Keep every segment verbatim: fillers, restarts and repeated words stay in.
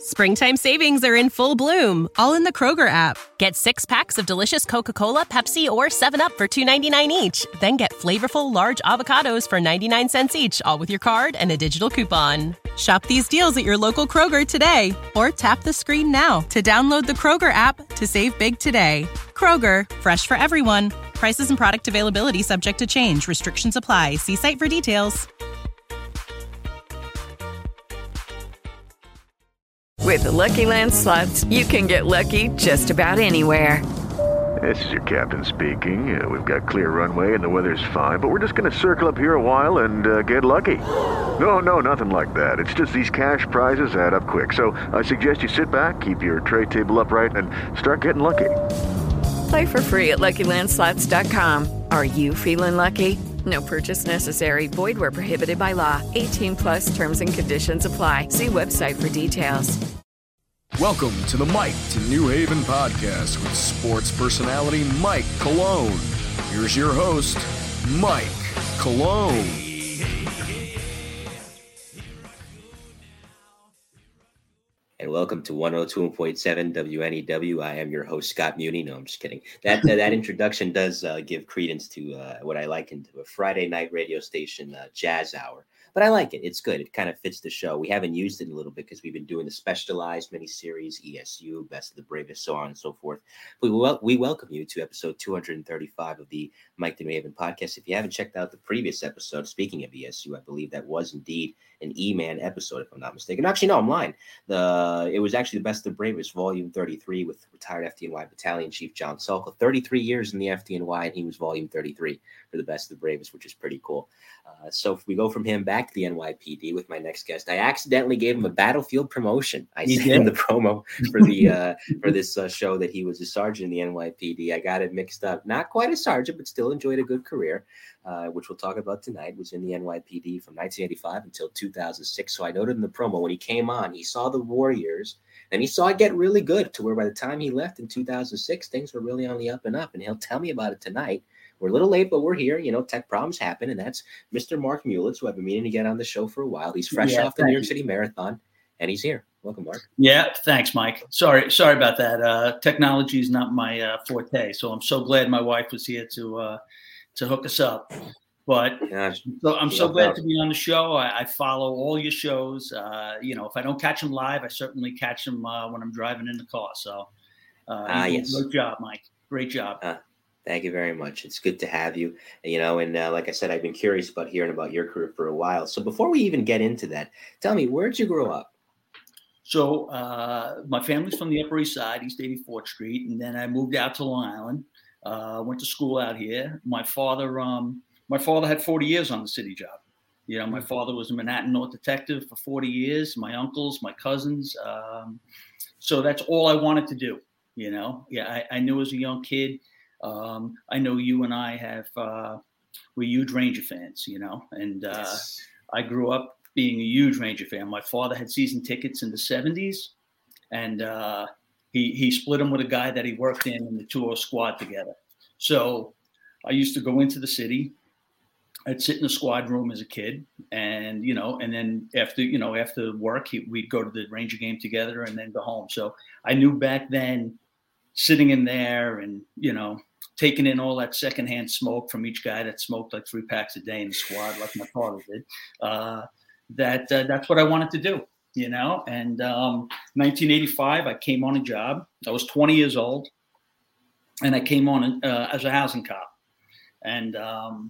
Springtime savings are in full bloom, all in the Kroger app. Get six packs of delicious Coca-Cola, Pepsi, or seven up for two ninety-nine each. Then get flavorful large avocados for ninety-nine cents each, all with your card and a digital coupon. Shop these deals at your local Kroger today, or tap the screen now to download the Kroger app to save big today. Kroger, fresh for everyone. Prices and product availability subject to change. Restrictions apply. See site for details. With the Lucky Land Slots, you can get lucky just about anywhere. This is your captain speaking. Uh, we've got clear runway and the weather's fine, but we're just going to circle up here a while and uh, get lucky. No, no, nothing like that. It's just these cash prizes add up quick. So I suggest you sit back, keep your tray table upright, and start getting lucky. Play for free at Lucky Land Slots dot com. Are you feeling lucky? No purchase necessary. Void where prohibited by law. eighteen plus terms and conditions apply. See website for details. Welcome to the Mike to New Haven podcast with sports personality Mike Cologne. Here's your host, Mike Cologne. And welcome to one oh two point seven W N E W. I am your host, Scott Muni. No, I'm just kidding. That that, that introduction does uh, give credence to uh, what I liken to a Friday night radio station uh, jazz hour. But I like it. It's good. It kind of fits the show. We haven't used it in a little bit because we've been doing the specialized miniseries, E S U, Best of the Bravest, so on and so forth. But we, wel- we welcome you to episode two thirty-five of the Mike to New Haven podcast. If you haven't checked out the previous episode, speaking of E S U, I believe that was indeed an E-Man episode, if I'm not mistaken. Actually, no, I'm lying. The It was actually the Best of the Bravest, volume thirty-three, with retired F D N Y Battalion Chief John Sulka. thirty-three years in the F D N Y, and he was volume thirty-three for the Best of the Bravest, which is pretty cool. Uh, so if we go from him back to the N Y P D with my next guest, I accidentally gave him a battlefield promotion. I said in the promo for the uh, for this uh, show that he was a sergeant in the N Y P D. I got it mixed up. Not quite a sergeant, but still enjoyed a good career, uh, which we'll talk about tonight. Was in the N Y P D from nineteen eighty-five until two thousand six. So I noted in the promo when he came on, he saw the Warriors and he saw it get really good to where by the time he left in two thousand six, things were really on the up and up. And he'll tell me about it tonight. We're a little late, but we're here. You know, tech problems happen, and that's Mister Mark Mulitz, who I've been meaning to get on the show for a while. He's fresh yeah, off the New York you. City Marathon, and he's here. Welcome, Mark. Yeah, thanks, Mike. Sorry, sorry about that. Uh, technology is not my uh, forte, so I'm so glad my wife was here to uh, to hook us up. But Gosh, so I'm so glad out. to be on the show. I, I follow all your shows. Uh, you know, if I don't catch them live, I certainly catch them uh, when I'm driving in the car. So, uh, ah, yes. great job, Mike. Great job. Uh, Thank you very much. It's good to have you. You know, and uh, like I said, I've been curious about hearing about your career for a while. So before we even get into that, tell me, where'd you grow up? So uh, my family's from the Upper East Side, East eighty-fourth Street, and then I moved out to Long Island. Uh, went to school out here. My father, um, my father had forty years on the city job. You know, my father was a Manhattan North detective for forty years. My uncles, my cousins. Um, so that's all I wanted to do. You know, yeah, I, I knew as a young kid. Um, I know you and I have, uh, we're huge Ranger fans, you know, and uh, yes. I grew up being a huge Ranger fan. My father had season tickets in the seventies, and uh, he, he split them with a guy that he worked in, and the two were squad together. So I used to go into the city. I'd sit in the squad room as a kid, and, you know, and then after, you know, after work, he, we'd go to the Ranger game together and then go home. So I knew back then, sitting in there and, you know, taking in all that secondhand smoke from each guy that smoked like three packs a day in the squad, like my father did, uh, that uh, that's what I wanted to do, you know. And um, nineteen eighty-five, I came on a job. I was twenty years old, and I came on uh, as a housing cop. And um,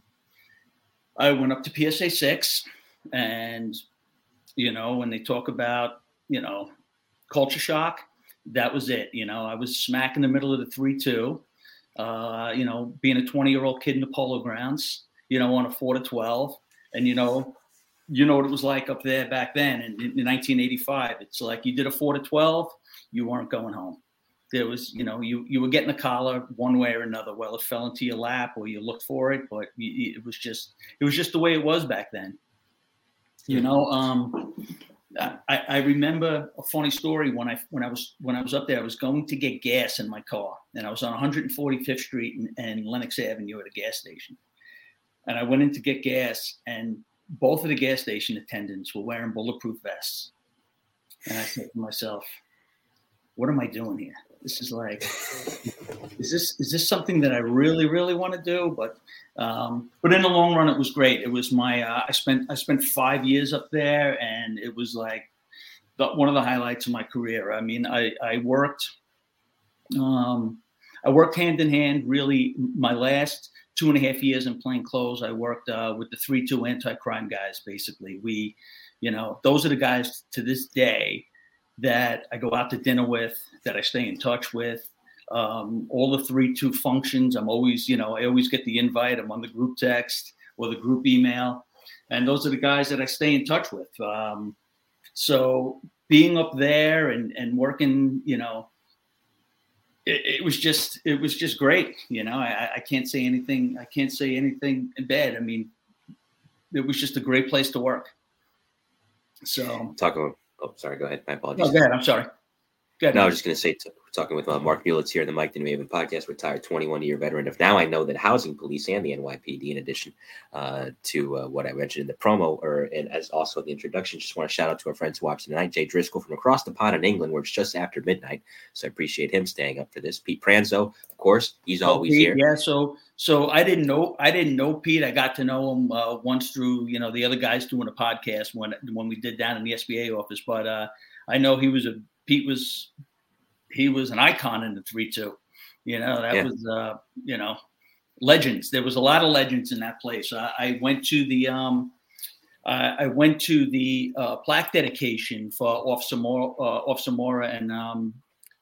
I went up to P S A six, and, you know, when they talk about, you know, culture shock, that was it. You know, I was smack in the middle of the three two, uh, you know, being a twenty-year-old kid in the Polo Grounds, you know, on a four to twelve. And, you know, you know what it was like up there back then in, in nineteen eighty-five. It's like you did a four to twelve, you weren't going home. There was, you know, you, you were getting a collar one way or another. Well, it fell into your lap or you looked for it, but it was just, it was just the way it was back then. You know, um, I, I remember a funny story when I when I was when I was up there. I was going to get gas in my car, and I was on one forty-fifth Street and, and Lenox Avenue at a gas station. And I went in to get gas, and both of the gas station attendants were wearing bulletproof vests. And I said to myself, what am I doing here? This is like, is this is this something that I really, really want to do? But um, but in the long run, it was great. It was my uh, I spent I spent five years up there, and it was like the, one of the highlights of my career. I mean, I I worked um, I worked hand in hand. Really, my last two and a half years in plain clothes, I worked uh, with the three two anti-crime guys. Basically, we, you know, those are the guys to this day that I go out to dinner with, that I stay in touch with. Um, all the three two functions, I'm always, you know, I always get the invite. I'm on the group text or the group email. And those are the guys that I stay in touch with. Um, so being up there and, and working, you know, it, it was just, it was just great. You know, I, I can't say anything, I can't say anything bad. I mean, it was just a great place to work. So Talk about, oh, sorry, go ahead. My apologies. Oh, go ahead. I'm sorry. Go ahead. No, I was just going to say, t- talking with uh, Mark Mulitz here, the Mike the New Haven podcast, retired twenty-one-year veteran of Now I Know That Housing Police and the N Y P D, in addition uh, to uh, what I mentioned in the promo, or and as also the introduction. Just want to shout out to our friends watching tonight, Jay Driscoll from across the pond in England, where it's just after midnight. So I appreciate him staying up for this. Pete Pranzo, of course, he's oh, always Pete, here. Yeah, so so I didn't know I didn't know Pete. I got to know him uh, once through, you know, the other guys doing a podcast when when we did down in the S B A office. But uh, I know he was a Pete was. He was an icon in the three two, you know, that yeah. was, uh, you know, legends. There was a lot of legends in that place. I, I went to the, um, uh, I went to the uh, plaque dedication for Officer Mora, uh, Officer Mora and um,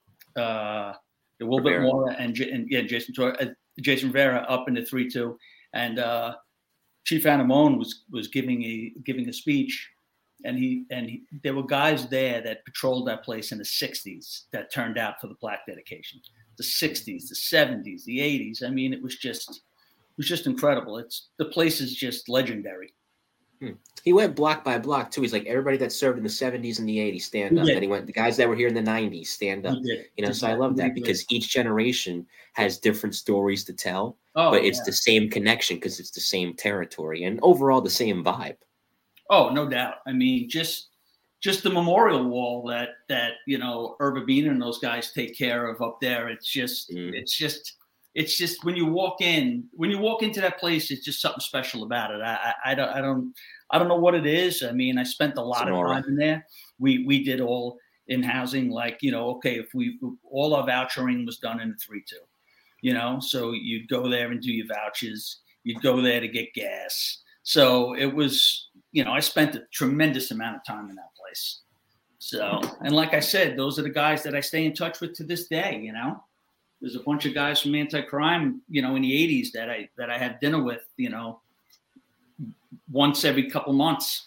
uh, Wilbert Mora and, and yeah, Jason Tor- uh, Jason Vera up in the three two, and uh, Chief Anamone was was giving a giving a speech. And he and he, there were guys there that patrolled that place in the sixties that turned out for the plaque dedication. The sixties, the seventies, the eighties. I mean, it was just it was just incredible. It's the place is just legendary. Hmm. He went block by block too. He's like, everybody that served in the seventies and the eighties, stand up. Then he went, the guys that were here in the nineties, stand up. You know, exactly. So I love that because each generation has different stories to tell, oh, but it's yeah. the same connection because it's the same territory and overall the same vibe. Oh, no doubt. I mean, just just the memorial wall that that you know Irv Abina and those guys take care of up there. It's just mm. it's just it's just when you walk in when you walk into that place, it's just something special about it. I I, I don't I don't I don't know what it is. I mean, I spent a lot of time in there. We we did all in housing, like you know, okay, if we all our vouchering was done in the three two, you know, so you'd go there and do your vouchers. You'd go there to get gas. So it was. You know, I spent a tremendous amount of time in that place. So, and like I said, those are the guys that I stay in touch with to this day. You know, there's a bunch of guys from anti-crime, you know, in the eighties that I that I had dinner with, you know, once every couple months.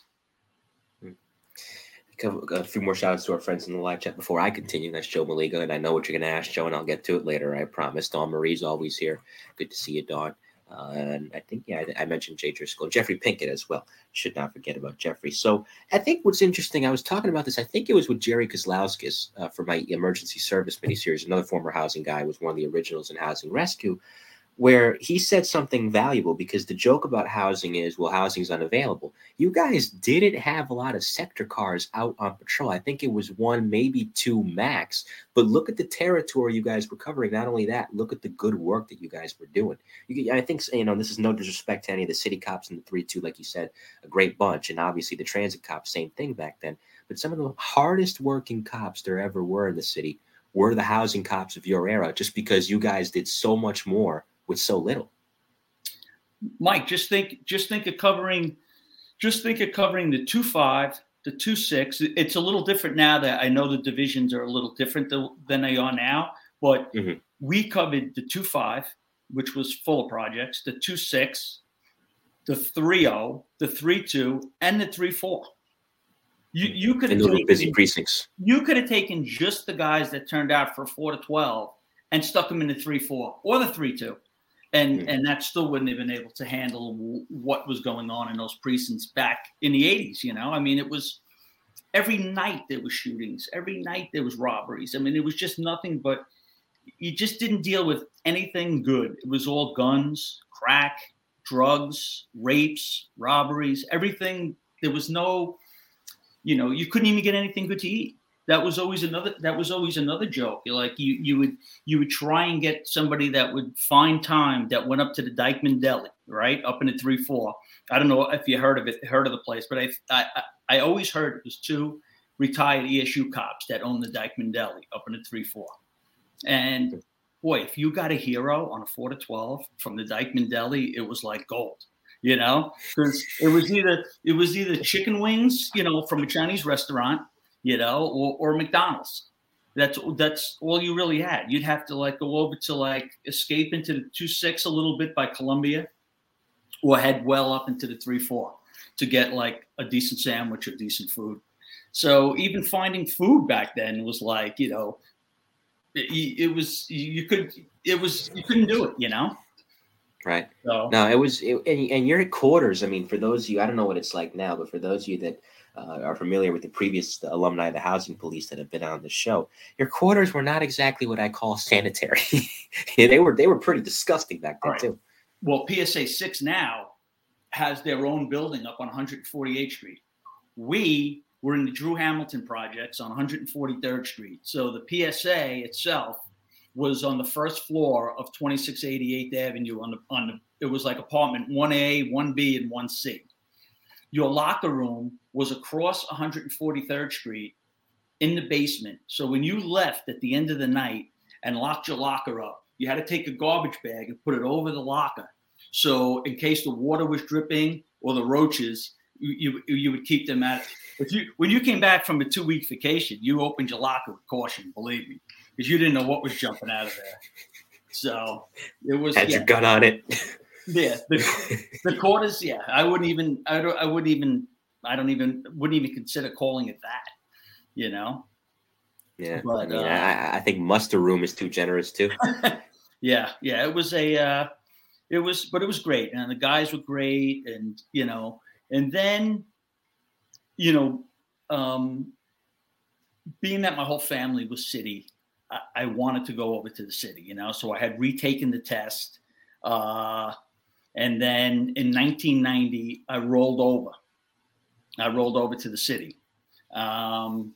A few more shout outs to our friends in the live chat before I continue. That's Joe Maliga, and I know what you're going to ask, Joe, and I'll get to it later. I promise. Dawn Marie's always here. Good to see you, Dawn. Uh, and I think, yeah, I, I mentioned Jay Driscoll, Jeffrey Pinkett as well. Should not forget about Jeffrey. So I think what's interesting, I was talking about this, I think it was with Jerry Kozlowskis uh, for my emergency service miniseries. Another former housing guy, was one of the originals in Housing Rescue, where he said something valuable because the joke about housing is, well, housing's unavailable. You guys didn't have a lot of sector cars out on patrol. I think it was one, maybe two max. But look at the territory you guys were covering. Not only that, look at the good work that you guys were doing. You, I think, you know, this is no disrespect to any of the city cops in the three two, like you said, a great bunch. And obviously the transit cops, same thing back then. But some of the hardest working cops there ever were in the city were the housing cops of your era, just because you guys did so much more with so little. Mike, just think, just think of covering, just think of covering the two five, the two six. It's a little different now that I know the divisions are a little different than they are now, but mm-hmm. we covered the two five, which was full of projects, the two six, the three oh, the three two, and the three four. You you could have taken, busy precincts. You could have taken just the guys that turned out for four to twelve and stuck them in the three four or the three two. And mm-hmm. and that still wouldn't have been able to handle w- what was going on in those precincts back in the eighties. You know, I mean, it was every night there was shootings. Every night there was robberies. I mean, it was just nothing but you just didn't deal with anything good. It was all guns, crack, drugs, rapes, robberies, everything. There was no, you know, you couldn't even get anything good to eat. that was always another that was always another joke. You're like you you would you would try and get somebody that would find time that went up to the Dyckman Deli, right up in the three four. I don't know if you heard of it, heard of the place, but I I I always heard it was two retired E S U cops that owned the Dyckman Deli up in the three four. And boy, if you got a hero on a four to twelve from the Dyckman Deli, it was like gold. You know, because it was either it was either chicken wings, you know, from a Chinese restaurant, you know, or, or McDonald's. That's that's all you really had. You'd have to like go over to like escape into the two six a little bit by Columbia, or head well up into the three four to get like a decent sandwich or decent food. So even finding food back then was like, you know, it, it was you could it was you couldn't do it, you know. Right. So. No, it was, it, and, and your quarters. I mean, for those of you, I don't know what it's like now, but for those of you that uh, are familiar with the previous the alumni of the Housing Police that have been on the show, your quarters were not exactly what I call sanitary. yeah, they were they were pretty disgusting back then, right. too. Well, P S A six now has their own building up on one forty-eighth Street. We were in the Drew Hamilton projects on one forty-third Street. So the P S A itself was on the first floor of twenty-six eighty-eighth Avenue on the, on the, it was like apartment one A, one B, and one C. Your locker room was across one forty-third Street in the basement. So when you left at the end of the night and locked your locker up, you had to take a garbage bag and put it over the locker. So in case the water was dripping or the roaches, you, you, you would keep them at, if you, when you came back from a two week vacation, you opened your locker with caution, believe me. Because you didn't know what was jumping out of there. So it was had yeah. your gun on it. Yeah. The, the quarters, yeah. I wouldn't even I don't I wouldn't even I don't even wouldn't even consider calling it that, you know. Yeah. But, I mean, uh, I, I think muster room is too generous too. yeah, yeah. It was a uh, it was but it was great. And the guys were great, and you know, and then, you know, um, being that my whole family was city, I wanted to go over to the city, you know, so I had retaken the test. Uh, and then in nineteen ninety, I rolled over. I rolled over to the city. Um,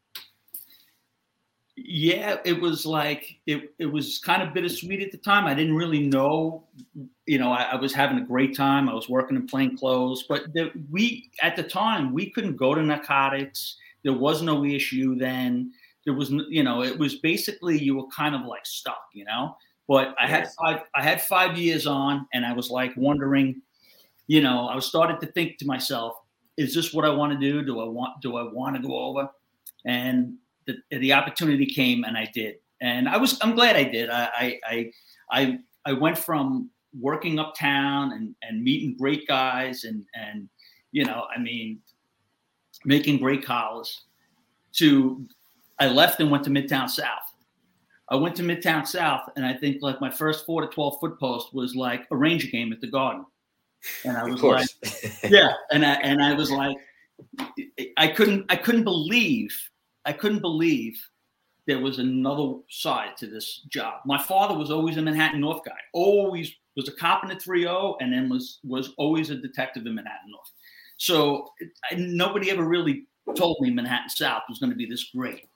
yeah, it was like, it, it was kind of bittersweet at the time. I didn't really know, you know, I, I was having a great time. I was working in plain clothes, but the, we, at the time, we couldn't go to narcotics. There was no issue then. There was, you know, it was basically you were kind of like stuck, you know. But I had five, I had five years on, and I was like wondering, you know, I was starting to think to myself, is this what I want to do? Do I want, do I want to go over? And the the opportunity came, and I did, and I was, I'm glad I did. I I I I, I went from working uptown and and meeting great guys, and and you know, I mean, making great collars, to I left and went to Midtown South. I went to Midtown South, and I think like my first four to twelve foot post was like a Ranger game at the Garden, and I was like, yeah, and I and I was like, I couldn't I couldn't believe I couldn't believe there was another side to this job. My father was always a Manhattan North guy, always was a cop in the three oh, and then was was always a detective in Manhattan North. So I, nobody ever really told me Manhattan South was going to be this great.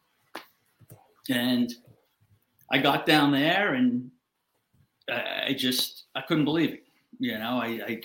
And I got down there, and I just I couldn't believe it. You know, I, I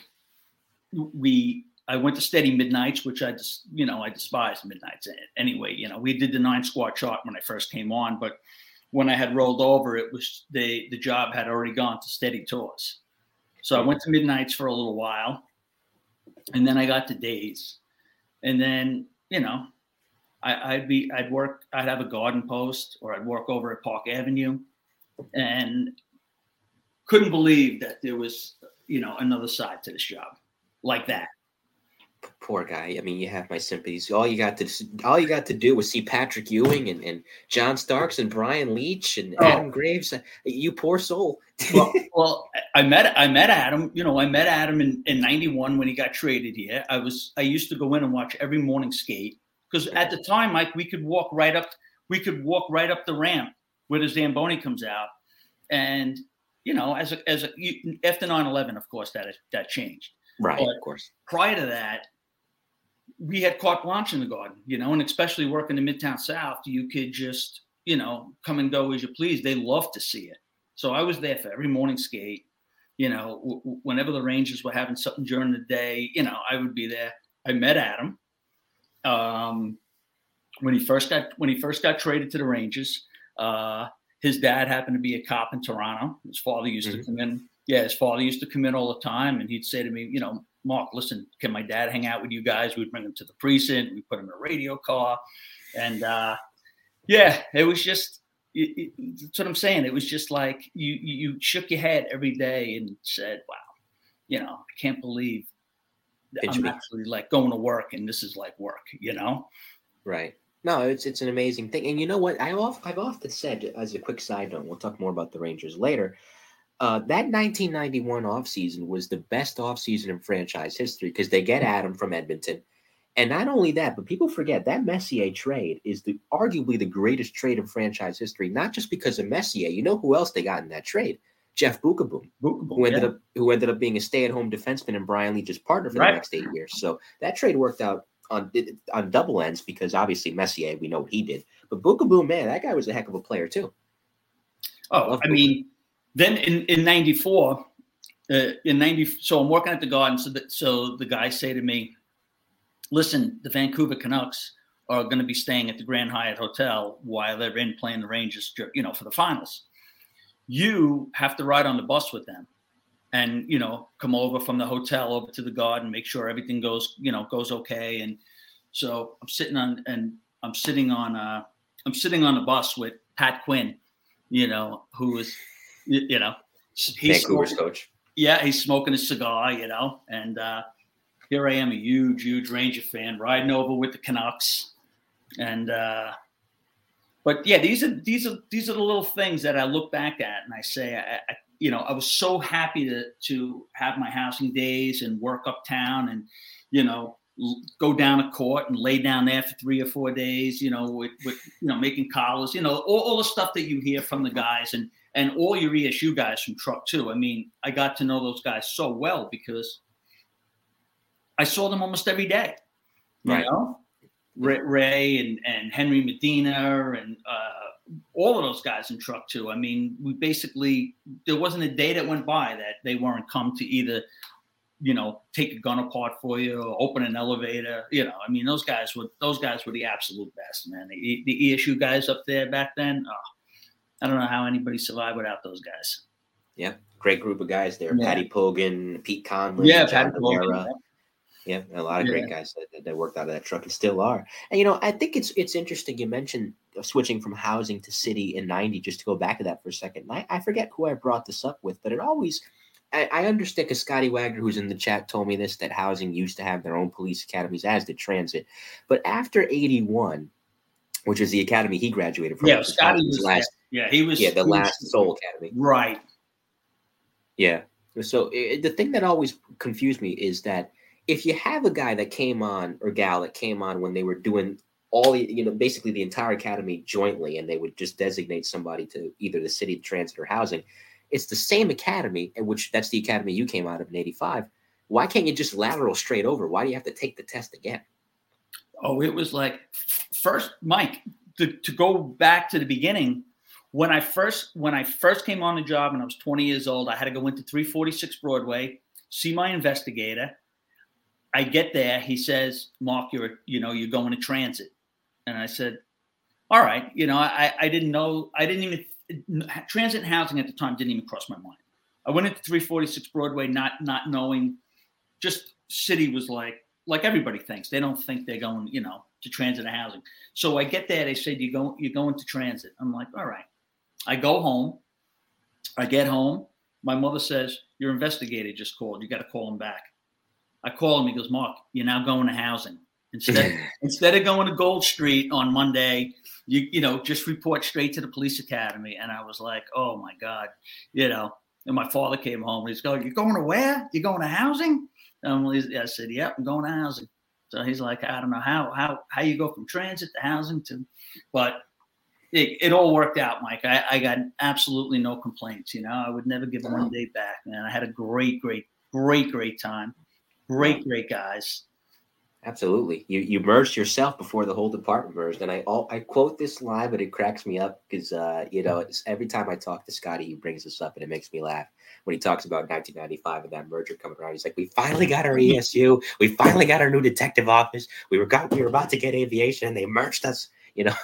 we I went to steady midnights, which I just you know I despised midnights anyway. You know, we did the nine squad chart when I first came on, but when I had rolled over, it was the the job had already gone to steady tours. So I went to midnights for a little while, and then I got to days, and then you know. I'd be, I'd work, I'd have a garden post, or I'd work over at Park Avenue, and couldn't believe that there was, you know, another side to this job like that. Poor guy. I mean, you have my sympathies. All you got to, all you got to do was see Patrick Ewing and, and John Starks and Brian Leach and oh. Adam Graves. You poor soul. well, well, I met, I met Adam. You know, I met Adam in, in ninety-one when he got traded here. I was, I used to go in and watch every morning skate. Because at the time, Mike, we could walk right up. We could walk right up the ramp where the Zamboni comes out, and you know, as a, as a, after nine eleven, of course, that that changed. Right, but of course. Prior to that, we had carte blanche in the Garden, you know, and especially working in Midtown South, you could just, you know, come and go as you please. They love to see it. So I was there for every morning skate. You know, w- whenever the Rangers were having something during the day, you know, I would be there. I met Adam um, when he first got when he first got traded to the Rangers. Uh, his dad happened to be a cop in Toronto. His father used mm-hmm. to come in. Yeah, his father used to come in all the time, and he'd say to me, you know, Mark, listen, can my dad hang out with you guys? We'd bring him to the precinct. We'd put him in a radio car. And, uh, yeah, it was just it, it, that's what I'm saying. It was just like you, you shook your head every day and said, wow, you know, I can't believe that I'm actually like going to work and this is like work, you know? Right. No, it's it's an amazing thing. And you know what? I off, I've often said, as a quick side note, we'll talk more about the Rangers later, Uh, that nineteen ninety-one offseason was the best offseason in franchise history because they get Adam from Edmonton. And not only that, but people forget that Messier trade is the arguably the greatest trade in franchise history, not just because of Messier. You know who else they got in that trade? Jeff Bukaboom, who ended yeah. up who ended up being a stay-at-home defenseman and Brian Leetch's partner for right. the next eight years. So that trade worked out on on double ends because obviously Messier, we know what he did. But Bukaboom, man, that guy was a heck of a player too. Oh, I, I mean, then in, in ninety-four, uh, in ninety, so I'm working at the Garden. So, that, so the guys say to me, listen, the Vancouver Canucks are going to be staying at the Grand Hyatt Hotel while they're in playing the Rangers, you know, for the finals. You have to ride on the bus with them and, you know, come over from the hotel over to the Garden, make sure everything goes, you know, goes okay. And so I'm sitting on, and I'm sitting on, uh, I'm sitting on the bus with Pat Quinn, you know, who is, you know, he's Vancouver's smoking, coach. Yeah, he's smoking a cigar, you know, and uh, here I am, a huge, huge Ranger fan, riding over with the Canucks, and uh, but yeah, these are these are these are the little things that I look back at and I say, I, I, you know, I was so happy to to have my housing days and work uptown, and you know, l- go down to court and lay down there for three or four days, you know, with, with you know, making collars, you know, all, all the stuff that you hear from the guys and. And all your E S U guys from Truck too. I mean, I got to know those guys so well because I saw them almost every day. You right. know, Ray, Ray and, and Henry Medina and uh, all of those guys in Truck too. I mean, we basically there wasn't a day that went by that they weren't come to either, you know, take a gun apart for you or open an elevator. You know, I mean, those guys were those guys were the absolute best, man. The, the E S U guys up there back then. Oh, I don't know how anybody survived without those guys. Yeah, great group of guys there. Yeah. Patty Pogan, Pete Conlon, yeah, John Patty Pogan, Valera. Yeah. yeah, a lot of yeah. great guys that, that worked out of that truck and still are. And, you know, I think it's it's interesting you mentioned switching from housing to city in ninety, just to go back to that for a second. I, I forget who I brought this up with, but it always I, – I understand because Scotty Wagner, who's in the chat, told me this, that housing used to have their own police academies, as did transit. But after eighty-one – which is the academy he graduated from. Yeah, Scotty was last. Yeah, he was. Yeah, the he last was, Soul Academy. Right. Yeah. So it, the thing that always confused me is that if you have a guy that came on or gal that came on when they were doing all the, you know, basically the entire academy jointly, and they would just designate somebody to either the city, transit, or housing, it's the same academy, in which that's the academy you came out of in eighty-five. Why can't you just lateral straight over? Why do you have to take the test again? Oh, it was like first, Mike, to, to go back to the beginning, when I first when I first came on the job and I was twenty years old, I had to go into three forty-six Broadway, see my investigator. I get there, he says, Mark, you're you know, you're going to transit. And I said, all right, you know, I, I didn't know, I didn't even transit and housing at the time didn't even cross my mind. I went into three forty-six Broadway not not knowing, just city was like like everybody thinks. They don't think they're going, you know, to transit and housing. So I get there. They said, you go, you're going to transit. I'm like, all right. I go home. I get home. My mother says, your investigator just called. You got to call him back. I call him. He goes, Mark, you're now going to housing. Instead, instead of going to Gold Street on Monday, you, you know, just report straight to the police academy. And I was like, oh my God, you know, and my father came home. He's going, you're going to where? You're going to housing? Um, I said, yep, I'm going to housing. So he's like, I don't know how how how you go from transit to housing to, but it, it all worked out, Mike. I, I got absolutely no complaints. You know, I would never give one day back, man. I had a great, great, great, great time. Great, great guys. Absolutely. You you merged yourself before the whole department merged. And I all, I quote this line, but it cracks me up because, uh, you know, it's, every time I talk to Scotty, he brings this up and it makes me laugh. When he talks about nineteen ninety-five and that merger coming around, he's like, we finally got our E S U. We finally got our new detective office. We were got we were about to get aviation and they merged us, you know.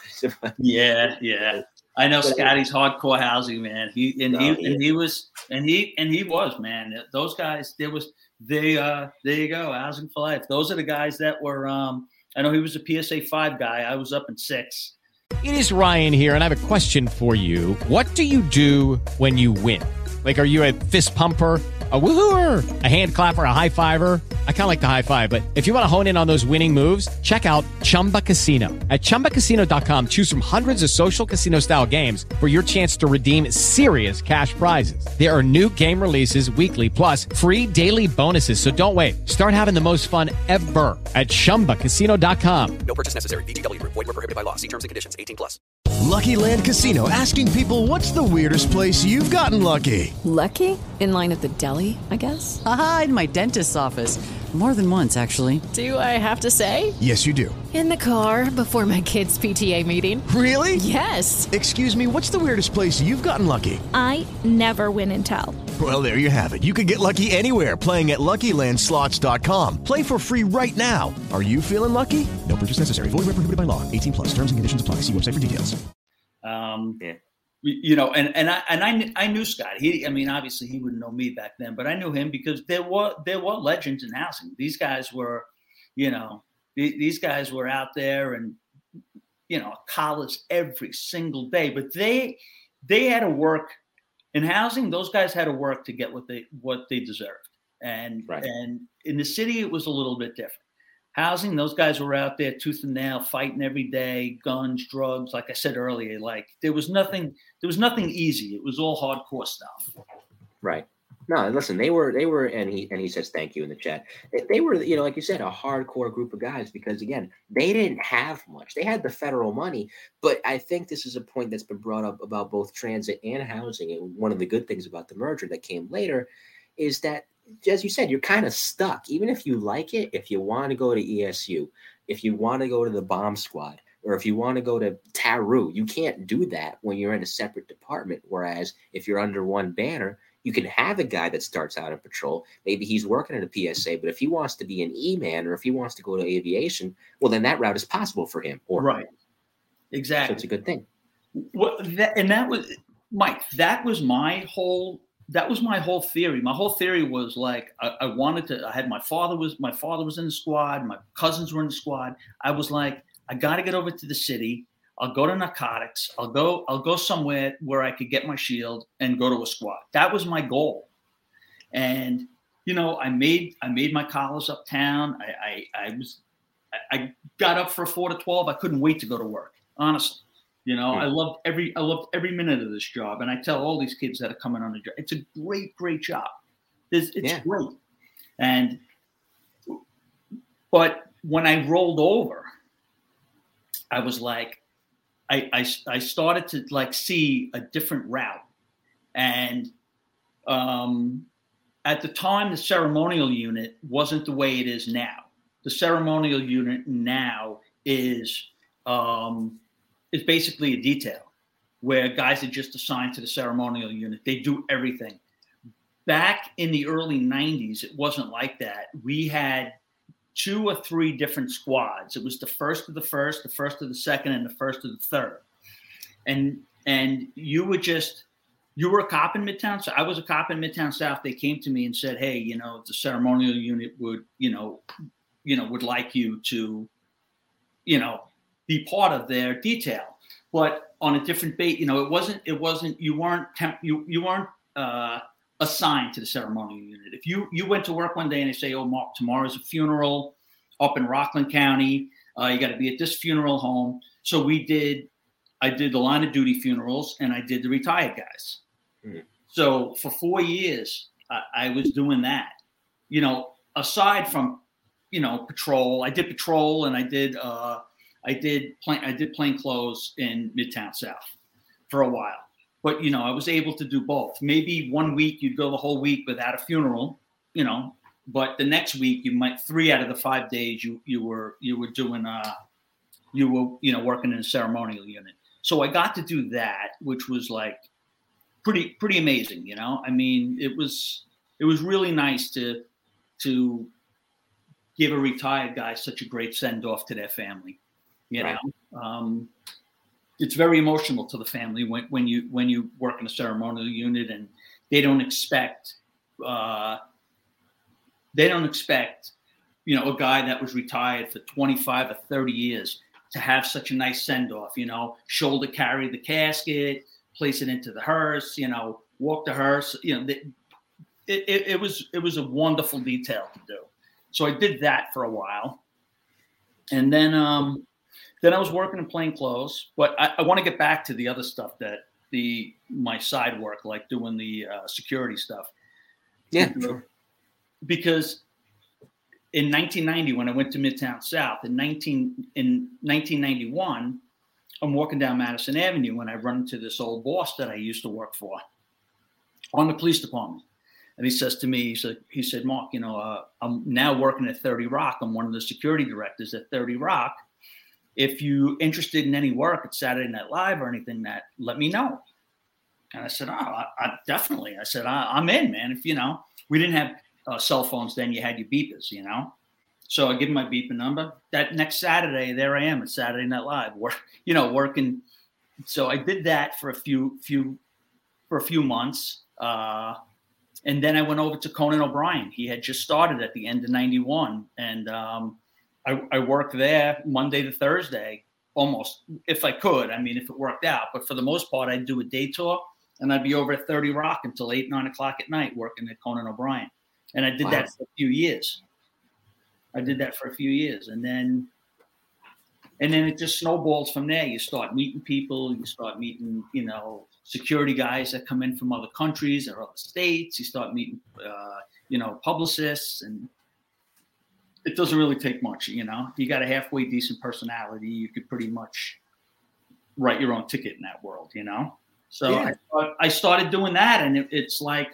yeah, yeah. I know Scotty's hardcore housing, man. He and he, he and he was and he and he was, man. Those guys, there was they uh there you go, housing for life. Those are the guys that were um I know he was a P S A five guy. I was up in six. It is Ryan here, and I have a question for you. What do you do when you win? Like, are you a fist pumper, a woohooer, a hand clapper, a high fiver? I kind of like the high five, but if you want to hone in on those winning moves, check out Chumba Casino. At chumba casino dot com, choose from hundreds of social casino style games for your chance to redeem serious cash prizes. There are new game releases weekly, plus free daily bonuses. So don't wait. Start having the most fun ever at chumba casino dot com. No purchase necessary. V G W Group. Void where prohibited by law. See terms and conditions. eighteen plus. Lucky Land Casino, asking people, what's the weirdest place you've gotten lucky? Lucky? In line at the deli, I guess? Aha, in my dentist's office. More than once, actually. Do I have to say? Yes, you do. In the car before my kids' P T A meeting. Really? Yes. Excuse me, what's the weirdest place you've gotten lucky? I never win and tell. Well, there you have it. You can get lucky anywhere, playing at Lucky Land Slots dot com. Play for free right now. Are you feeling lucky? No purchase necessary. Void where prohibited by law. eighteen plus. Terms and conditions apply. See website for details. Um, yeah. You know, and and I and I I knew Scott. He, I mean, obviously he wouldn't know me back then, but I knew him because there were there were legends in housing. These guys were, you know, these guys were out there and, you know, college every single day. But they they had to work in housing. Those guys had to work to get what they what they deserved. And right. and in the city, it was a little bit different. Housing, those guys were out there tooth and nail, fighting every day, guns, drugs. Like I said earlier, like there was nothing, there was nothing easy. It was all hardcore stuff. Right. No, listen, they were, they were, and he, and he says, thank you in the chat. They, they were, you know, like you said, a hardcore group of guys because again, they didn't have much. They had the federal money, but I think this is a point that's been brought up about both transit and housing. And one of the good things about the merger that came later is that, as you said, you're kind of stuck. Even if you like it, if you want to go to E S U, if you want to go to the bomb squad, or if you want to go to Taru, you can't do that when you're in a separate department. Whereas if you're under one banner, you can have a guy that starts out in patrol. Maybe he's working at a P S A, but if he wants to be an E-man or if he wants to go to aviation, well, then that route is possible for him. Or right. Exactly. So it's a good thing. Well, that, and that was, Mike, that was my whole That was my whole theory. My whole theory was like, I, I wanted to, I had my father was, my father was in the squad. My cousins were in the squad. I was like, I got to get over to the city. I'll go to narcotics. I'll go, I'll go somewhere where I could get my shield and go to a squad. That was my goal. And, you know, I made, I made my collars uptown. I, I, I was, I got up for a four to twelve. I couldn't wait to go to work. Honestly. You know, I loved every I loved every minute of this job, and I tell all these kids that are coming on the job, it's a great, great job. It's, it's yeah. great, and but when I rolled over, I was like, I, I I started to like see a different route, and um, at the time, the ceremonial unit wasn't the way it is now. The ceremonial unit now is. Um, It's basically a detail where guys are just assigned to the ceremonial unit. They do everything. Back in the early nineties, it wasn't like that. We had two or three different squads. It was the first of the first, the first of the second, and the first of the third. And and you would just, you were a cop in Midtown. So I was a cop in Midtown South. They came to me and said, hey, you know, the ceremonial unit would, you know, you know, would like you to, you know, be part of their detail, but on a different bait. You know, it wasn't, it wasn't, you weren't, temp, you, you weren't uh, assigned to the ceremonial unit. If you, you went to work one day and they say, oh, Mark, tomorrow's a funeral up in Rockland County. Uh, you got to be at this funeral home. So we did, I did the line of duty funerals and I did the retired guys. Mm-hmm. So for four years, I, I was doing that, you know, aside from, you know, patrol, I did patrol and I did, uh, I did plain, I did plain clothes in Midtown South for a while, but you know, I was able to do both. Maybe one week you'd go the whole week without a funeral, you know, but the next week you might three out of the five days you you were you were doing uh you were you know working in a ceremonial unit. So I got to do that, which was like pretty pretty amazing. You know, I mean, it was it was really nice to to give a retired guy such a great send off to their family. You right. know, um, it's very emotional to the family when when you when you work in a ceremonial unit and they don't expect. Uh, They don't expect, you know, a guy that was retired for twenty-five or thirty years to have such a nice send-off, you know, shoulder carry the casket, place it into the hearse, you know, walk the hearse, you know, it, it, it was it was a wonderful detail to do. So I did that for a while. And then um, then I was working in plain clothes. But I, I want to get back to the other stuff that the my side work, like doing the uh, security stuff. Yeah, sure. Because in nineteen ninety, when I went to Midtown South, in nineteen in nineteen ninety-one, I'm walking down Madison Avenue and I run into this old boss that I used to work for on the police department. And he says to me, he said, he said, Mark, you know, uh, I'm now working at thirty Rock. I'm one of the security directors at thirty Rock. If you're interested in any work at Saturday Night Live or anything, that let me know. And I said, oh, I, I definitely. I said, I, I'm in, man. If you know, we didn't have Uh, cell phones then, you had your beepers, you know. So I give him my beeper number. That next Saturday, there I am at Saturday Night Live, work, you know, working. So I did that for a few, few, for a few months, uh, and then I went over to Conan O'Brien. He had just started at the end of ninety-one, and um, I, I worked there Monday to Thursday, almost if I could. I mean, if it worked out, but for the most part, I'd do a day tour, and I'd be over at thirty Rock until eight, nine o'clock at night working at Conan O'Brien. And I did wow. that for a few years. I did that for a few years. And then and then it just snowballs from there. You start meeting people. You start meeting, you know, security guys that come in from other countries or other states. You start meeting, uh, you know, publicists. And it doesn't really take much, you know. You got a halfway decent personality. You could pretty much write your own ticket in that world, you know. So yeah. I, I started doing that. And it, it's like,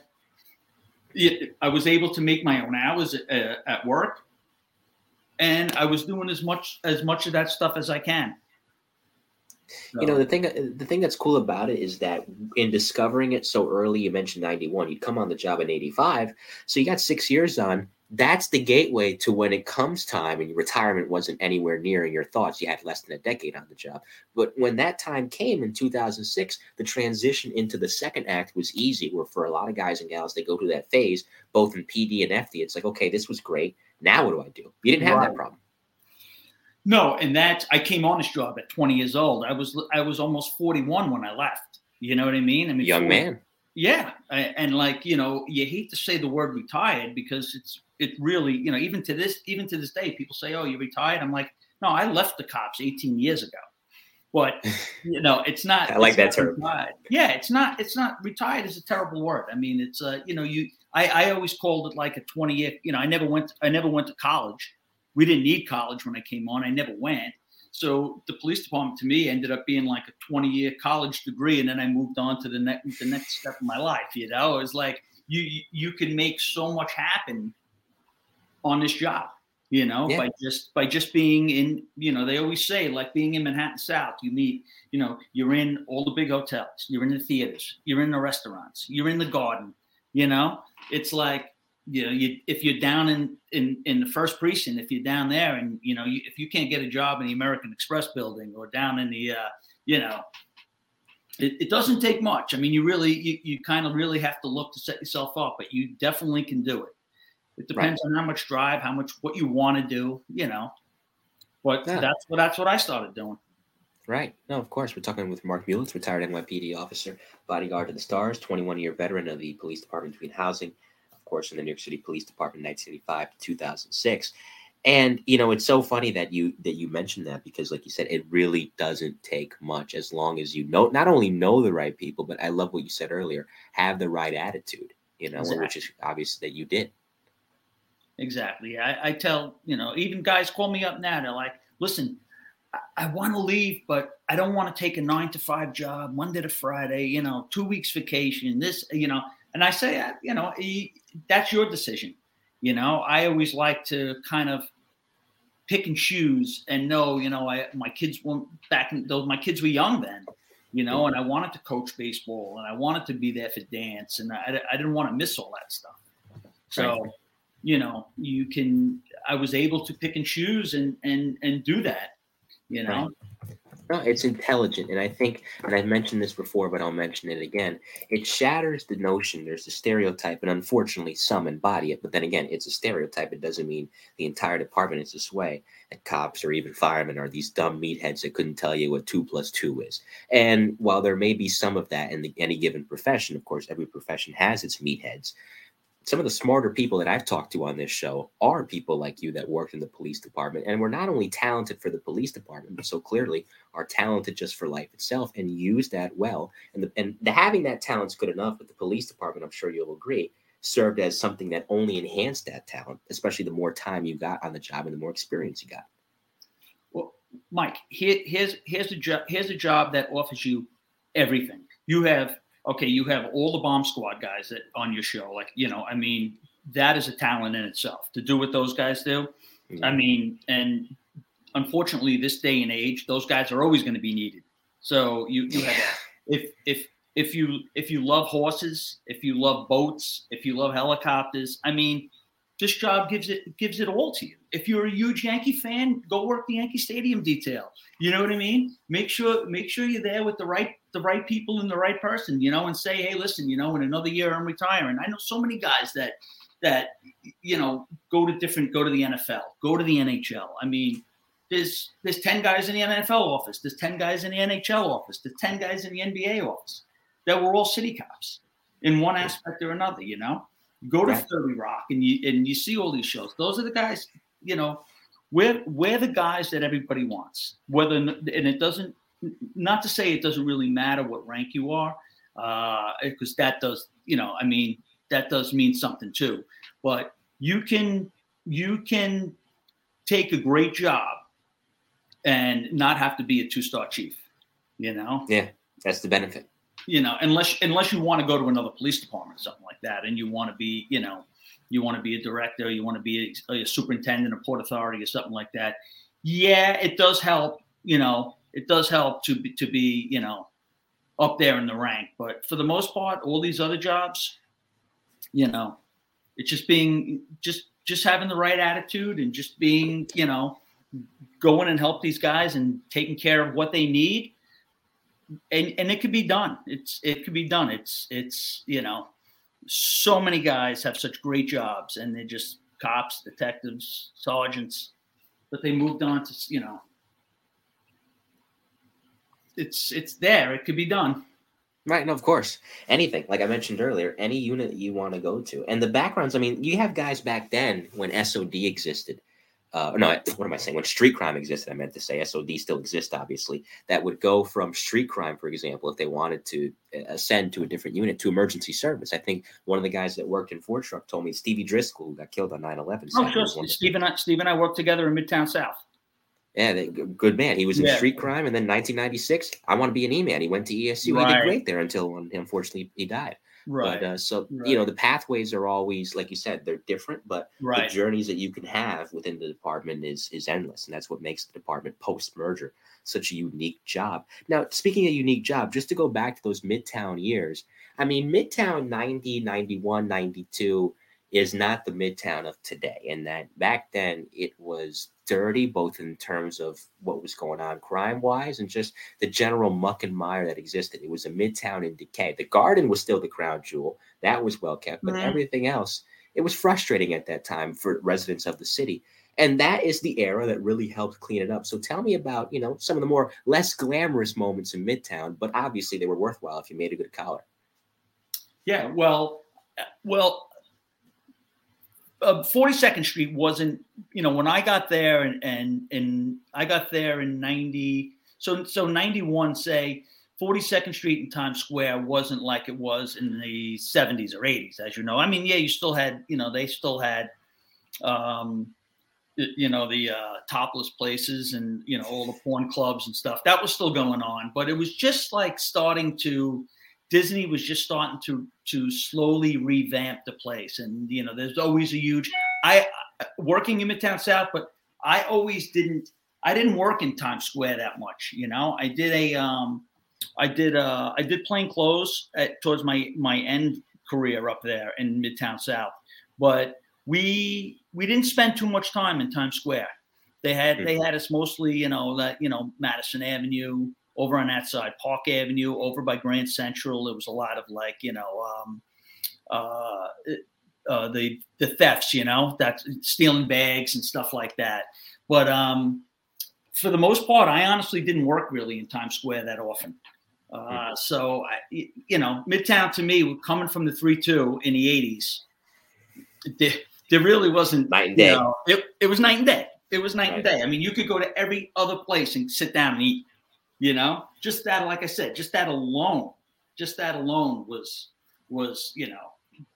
I was able to make my own hours at, at work, and I was doing as much as much of that stuff as I can. So. You know, the thing the thing that's cool about it is that in discovering it so early, you mentioned ninety-one, you'd come on the job in eighty-five, so you got six years on. That's the gateway to when it comes time and your retirement wasn't anywhere near in your thoughts. You had less than a decade on the job. But when that time came in two thousand six, the transition into the second act was easy, where for a lot of guys and gals, they go through that phase, both in P D and F D. It's like, okay, this was great. Now what do I do? You didn't have right. that problem. No, and that I came on this job at twenty years old. I was I was almost forty-one when I left. You know what I mean? I mean, young forty, man. Yeah, and like, you know, you hate to say the word retired because it's it really, you know, even to this even to this day, people say, "Oh, you retired?" I'm like, no, I left the cops eighteen years ago. But you know, it's not. I like that term. Retired. Yeah, it's not. It's not. Retired is a terrible word. I mean, it's uh, you know, you. I, I always called it like a twenty year. You know, I never went. I never went to college. We didn't need college when I came on. I never went. So the police department to me ended up being like a twenty year college degree, and then I moved on to the next the next step of my life. You know, it was like you you can make so much happen on this job. You know, yeah. by just by just being in, you know, they always say like being in Manhattan South, you meet, you know, you're in all the big hotels, you're in the theaters, you're in the restaurants, you're in the garden. You know, it's like, you know, you if you're down in in in the first precinct, if you're down there, and you know, you, if you can't get a job in the American Express building or down in the, uh, you know, it, it doesn't take much. I mean, you really you you kind of really have to look to set yourself up, but you definitely can do it. It depends right. on how much drive, how much, what you want to do, you know, but yeah. that's what, that's what I started doing. Right. No, of course. We're talking with Mark Mulitz, retired N Y P D officer, bodyguard to the stars, twenty-one year veteran of the police department between housing, of course, in the New York City Police Department, nineteen eighty-five to two thousand six. And, you know, it's so funny that you, that you mentioned that, because like you said, it really doesn't take much as long as you know, not only know the right people, but I love what you said earlier, have the right attitude, you know, exactly. which is obvious that you did. Exactly. I, I tell, you know, even guys call me up now. They're like, listen, I, I want to leave, but I don't want to take a nine to five job, Monday to Friday, you know, two weeks vacation, this, you know, and I say, you know, that's your decision. You know, I always like to kind of pick and choose and know, you know, I my kids went back in those, my kids were young then, you know, and I wanted to coach baseball and I wanted to be there for dance, and I, I didn't want to miss all that stuff. So, right. you know, you can, I was able to pick and choose and, and, and do that, you know. Right. No, it's intelligent. And I think, and I've mentioned this before, but I'll mention it again. It shatters the notion. There's a stereotype, and unfortunately some embody it. But then again, it's a stereotype. It doesn't mean the entire department is this way. And cops or even firemen are these dumb meatheads that couldn't tell you what two plus two is. And while there may be some of that in the, any given profession, of course, every profession has its meatheads. Some of the smarter people that I've talked to on this show are people like you that worked in the police department and were not only talented for the police department, but so clearly are talented just for life itself and use that well. And the, and the, having that talent's good enough, but the police department, I'm sure you'll agree, served as something that only enhanced that talent, especially the more time you got on the job and the more experience you got. Well, Mike, here, here's here's a job here's a job that offers you everything. You have Okay, you have all the bomb squad guys that on your show. Like, you know, I mean, that is a talent in itself to do what those guys do. Mm-hmm. I mean, and unfortunately, this day and age, those guys are always going to be needed. So you, you have that. If if if you if you love horses, if you love boats, if you love helicopters, I mean, this job gives it gives it all to you. If you're a huge Yankee fan, go work the Yankee Stadium detail. You know what I mean? Make sure make sure you're there with the right the right people and the right person, you know, and say, hey, listen, you know, in another year I'm retiring. I know so many guys that that you know go to different go to the N F L, go to the N H L. I mean, there's there's ten guys in the N F L office, there's ten guys in the N H L office, there's ten guys in the N B A office that were all city cops in one aspect or another, you know. Go to right. thirty Rock and you and you see all these shows. Those are the guys, you know, we're we're the guys that everybody wants. Whether and it doesn't, not to say it doesn't really matter what rank you are, uh, because that does, you know, I mean, that does mean something too. But you can you can take a great job and not have to be a two-star chief, you know. Yeah, that's the benefit. You know, unless unless you want to go to another police department or something like that, and you want to be, you know, you want to be a director, you want to be a, a superintendent of Port Authority or something like that. Yeah, it does help. You know, it does help to be, to be, you know, up there in the rank. But for the most part, all these other jobs, you know, it's just being just just having the right attitude and just being, you know, going and help these guys and taking care of what they need. And and it could be done. It's it could be done. It's it's you know, so many guys have such great jobs and they're just cops, detectives, sergeants, but they moved on to, you know, it's it's there. It could be done. Right. No, of course. Anything, like I mentioned earlier, any unit that you want to go to. And the backgrounds, I mean, you have guys back then when S O D existed. Uh, no, what am I saying? When street crime existed, I meant to say S O D still exists, obviously, that would go from street crime, for example, if they wanted to ascend to a different unit, to emergency service. I think one of the guys that worked in Ford Truck told me Stevie Driscoll, who got killed on nine eleven. Oh, sure. Steve and, I, Steve and I worked together in Midtown South. Yeah, they, good man. He was in yeah. street crime, and then nineteen ninety-six, I want to be an E-man. He went to E S U. Right. He did great there until, unfortunately, he died. Right. But uh, so, right. you know, the pathways are always, like you said, they're different, but right. the journeys that you can have within the department is is endless. And that's what makes the department post-merger such a unique job. Now, speaking of unique job, just to go back to those Midtown years, I mean, Midtown ninety, ninety-one, ninety-two is not the Midtown of today. And that back then it was dirty, both in terms of what was going on crime-wise and just the general muck and mire that existed. It was a Midtown in decay. The Garden was still the crown jewel. That was well kept, but mm-hmm. everything else, it was frustrating at that time for residents of the city. And that is the era that really helped clean it up. So tell me about, you know, some of the more less glamorous moments in Midtown, but obviously they were worthwhile if you made a good collar. Yeah, well, well, Uh, forty-second Street wasn't, you know, when I got there and, and, and I got there in ninety, so, so ninety-one, say forty-second Street and Times Square wasn't like it was in the seventies or eighties, as you know. I mean, yeah, you still had, you know, they still had, um, you know, the uh, topless places and, you know, all the porn clubs and stuff that was still going on, but it was just like starting to, Disney was just starting to to slowly revamp the place. And, you know, there's always a huge I working in Midtown South, but I always didn't. I didn't work in Times Square that much. You know, I did a. Um, I did. Uh, I did plain clothes at, towards my my end career up there in Midtown South, but we we didn't spend too much time in Times Square. They had they had us mostly, you know, that you know Madison Avenue, over on that side, Park Avenue, over by Grand Central. There was a lot of like, you know, um, uh, uh, the the thefts, you know, that stealing bags and stuff like that. But um, for the most part, I honestly didn't work really in Times Square that often. Uh, mm-hmm. So, I, you know, Midtown to me, coming from the three two in the eighties, there, there really wasn't night and day. You know, it, it was night and day. It was night right. and day. I mean, you could go to every other place and sit down and eat, you know, just that, like I said, just that alone, just that alone was, was, you know,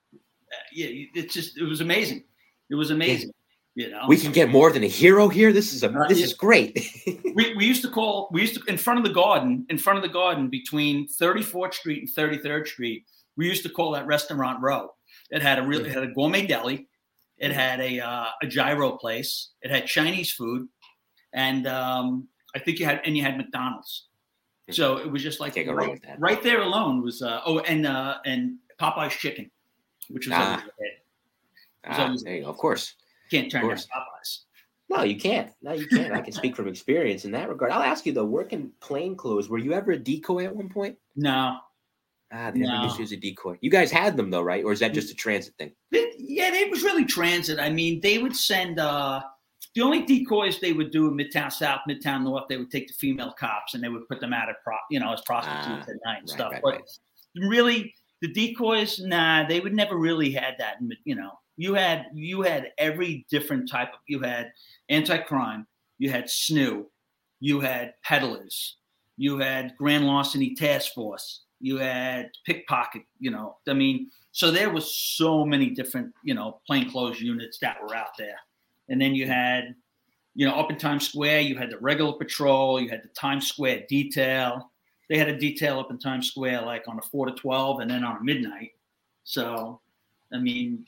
yeah, it's just, it was amazing. It was amazing. Yeah. You know, we can get more than a hero here. This is a, uh, this yeah. is great. we, we used to call, we used to, in front of the garden, in front of the garden between thirty-fourth Street and thirty-third Street, we used to call that Restaurant Row. It had a real, it had a gourmet deli. It had a uh, a gyro place. It had Chinese food, and um, I think you had and you had McDonald's. So it was just like Can't go right, wrong with that. right there alone was uh, oh and uh, and Popeye's chicken, which was ah. always ahead. Was Ah, always there you go. Of course, can't turn down course. Popeyes. No, you can't. No, you can't. I can speak from experience in that regard. I'll ask you though. Working plain clothes, were you ever a decoy at one point? No. Ah, they No. never used to use a decoy. You guys had them though, right? Or is that just a transit thing? It, yeah, it was really transit. I mean, they would send uh, the only decoys they would do in Midtown South, Midtown North. They would take the female cops and they would put them out at pro, you know, as prostitutes Ah, at night and right, stuff. right, but right. really, the decoys, nah, they would never really had that. You know, you had you had every different type of. You had anti-crime, you had S N U, you had peddlers, you had grand larceny task force. You had pickpocket, you know, I mean, so there was so many different, you know, plainclothes units that were out there. And then you had, you know, up in Times Square, you had the regular patrol, you had the Times Square detail. They had a detail up in Times Square, like on a four to twelve and then on a midnight. So, I mean,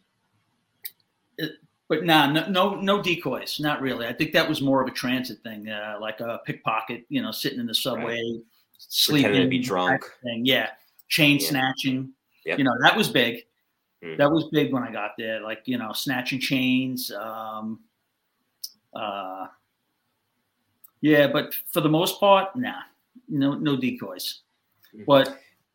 it, but nah, no, no, no decoys, not really. I think that was more of a transit thing, uh, like a pickpocket, you know, sitting in the subway. Right. Sleeping, Pretending to be drunk. Thing. Yeah. Chain Yeah. snatching. Yep. You know, that was big. Mm. That was big when I got there. Like, you know, snatching chains. Um, uh, yeah, but for the most part, nah. No, no decoys. Mm. But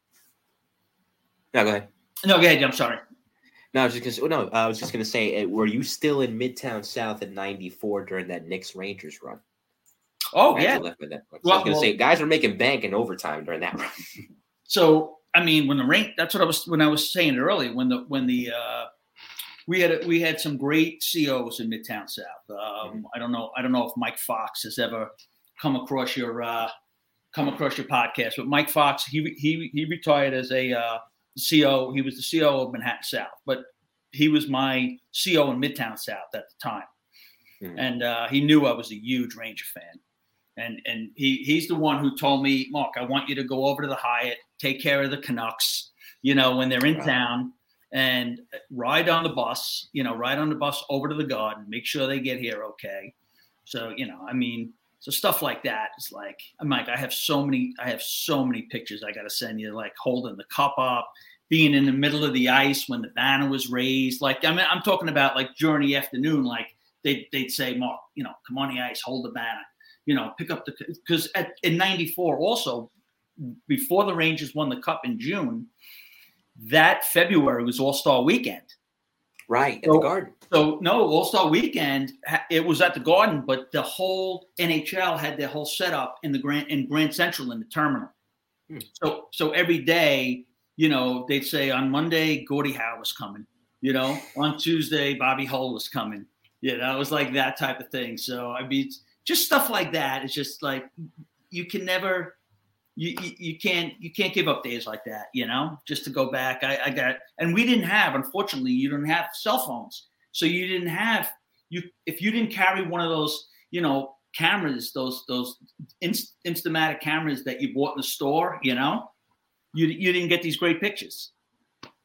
No, go ahead. no, go ahead. I'm sorry. No, I was just gonna. No, I was just gonna say, uh, were you still in Midtown South in ninety-four during that Knicks Rangers run? Oh, Guys yeah. were left with that. So Well, I was gonna well- say, guys were making bank in overtime during that run. So, I mean, when the rain, that's what I was, when I was saying earlier, when the, when the, uh, we had, we had some great C Os in Midtown South. Um, Mm-hmm. I don't know. I don't know if Mike Fox has ever come across your, uh, come across your podcast, but Mike Fox, he, he, he retired as a, uh, C O. He was the C O of Manhattan South, but he was my C O in Midtown South at the time. Mhm. And, uh, he knew I was a huge Ranger fan. And and he he's the one who told me, Mark, I want you to go over to the Hyatt, take care of the Canucks, you know, when they're in Right. town, and ride on the bus, you know, ride on the bus over to the Garden, make sure they get here okay. So, you know, I mean, so stuff like that is like, I'm like, I have so many, I have so many pictures I got to send you, like holding the cup up, being in the middle of the ice when the banner was raised. Like, I mean, I'm talking about like during the afternoon, like they'd, they'd say, Mark, you know, come on the ice, hold the banner. You know, pick up the – because in ninety-four also, before the Rangers won the Cup in June, that February was All-Star Weekend. Right, at So- the Garden. So, no, All-Star Weekend, ha- it was at the Garden, but the whole N H L had their whole setup in the Grand in Grand Central in the terminal. Hmm. So, so every day, you know, they'd say on Monday, Gordie Howe was coming. You know, on Tuesday, Bobby Hull was coming. You know, it was like that type of thing. So, I mean, it's just stuff like that. It's just like you can never, you, you you can't you can't give up days like that. You know, just to go back. I, I got, and we didn't have, unfortunately, you didn't have cell phones. So you didn't have you if you didn't carry one of those, you know, cameras, those those inst- Instamatic cameras that you bought in the store, you know, you you didn't get these great pictures.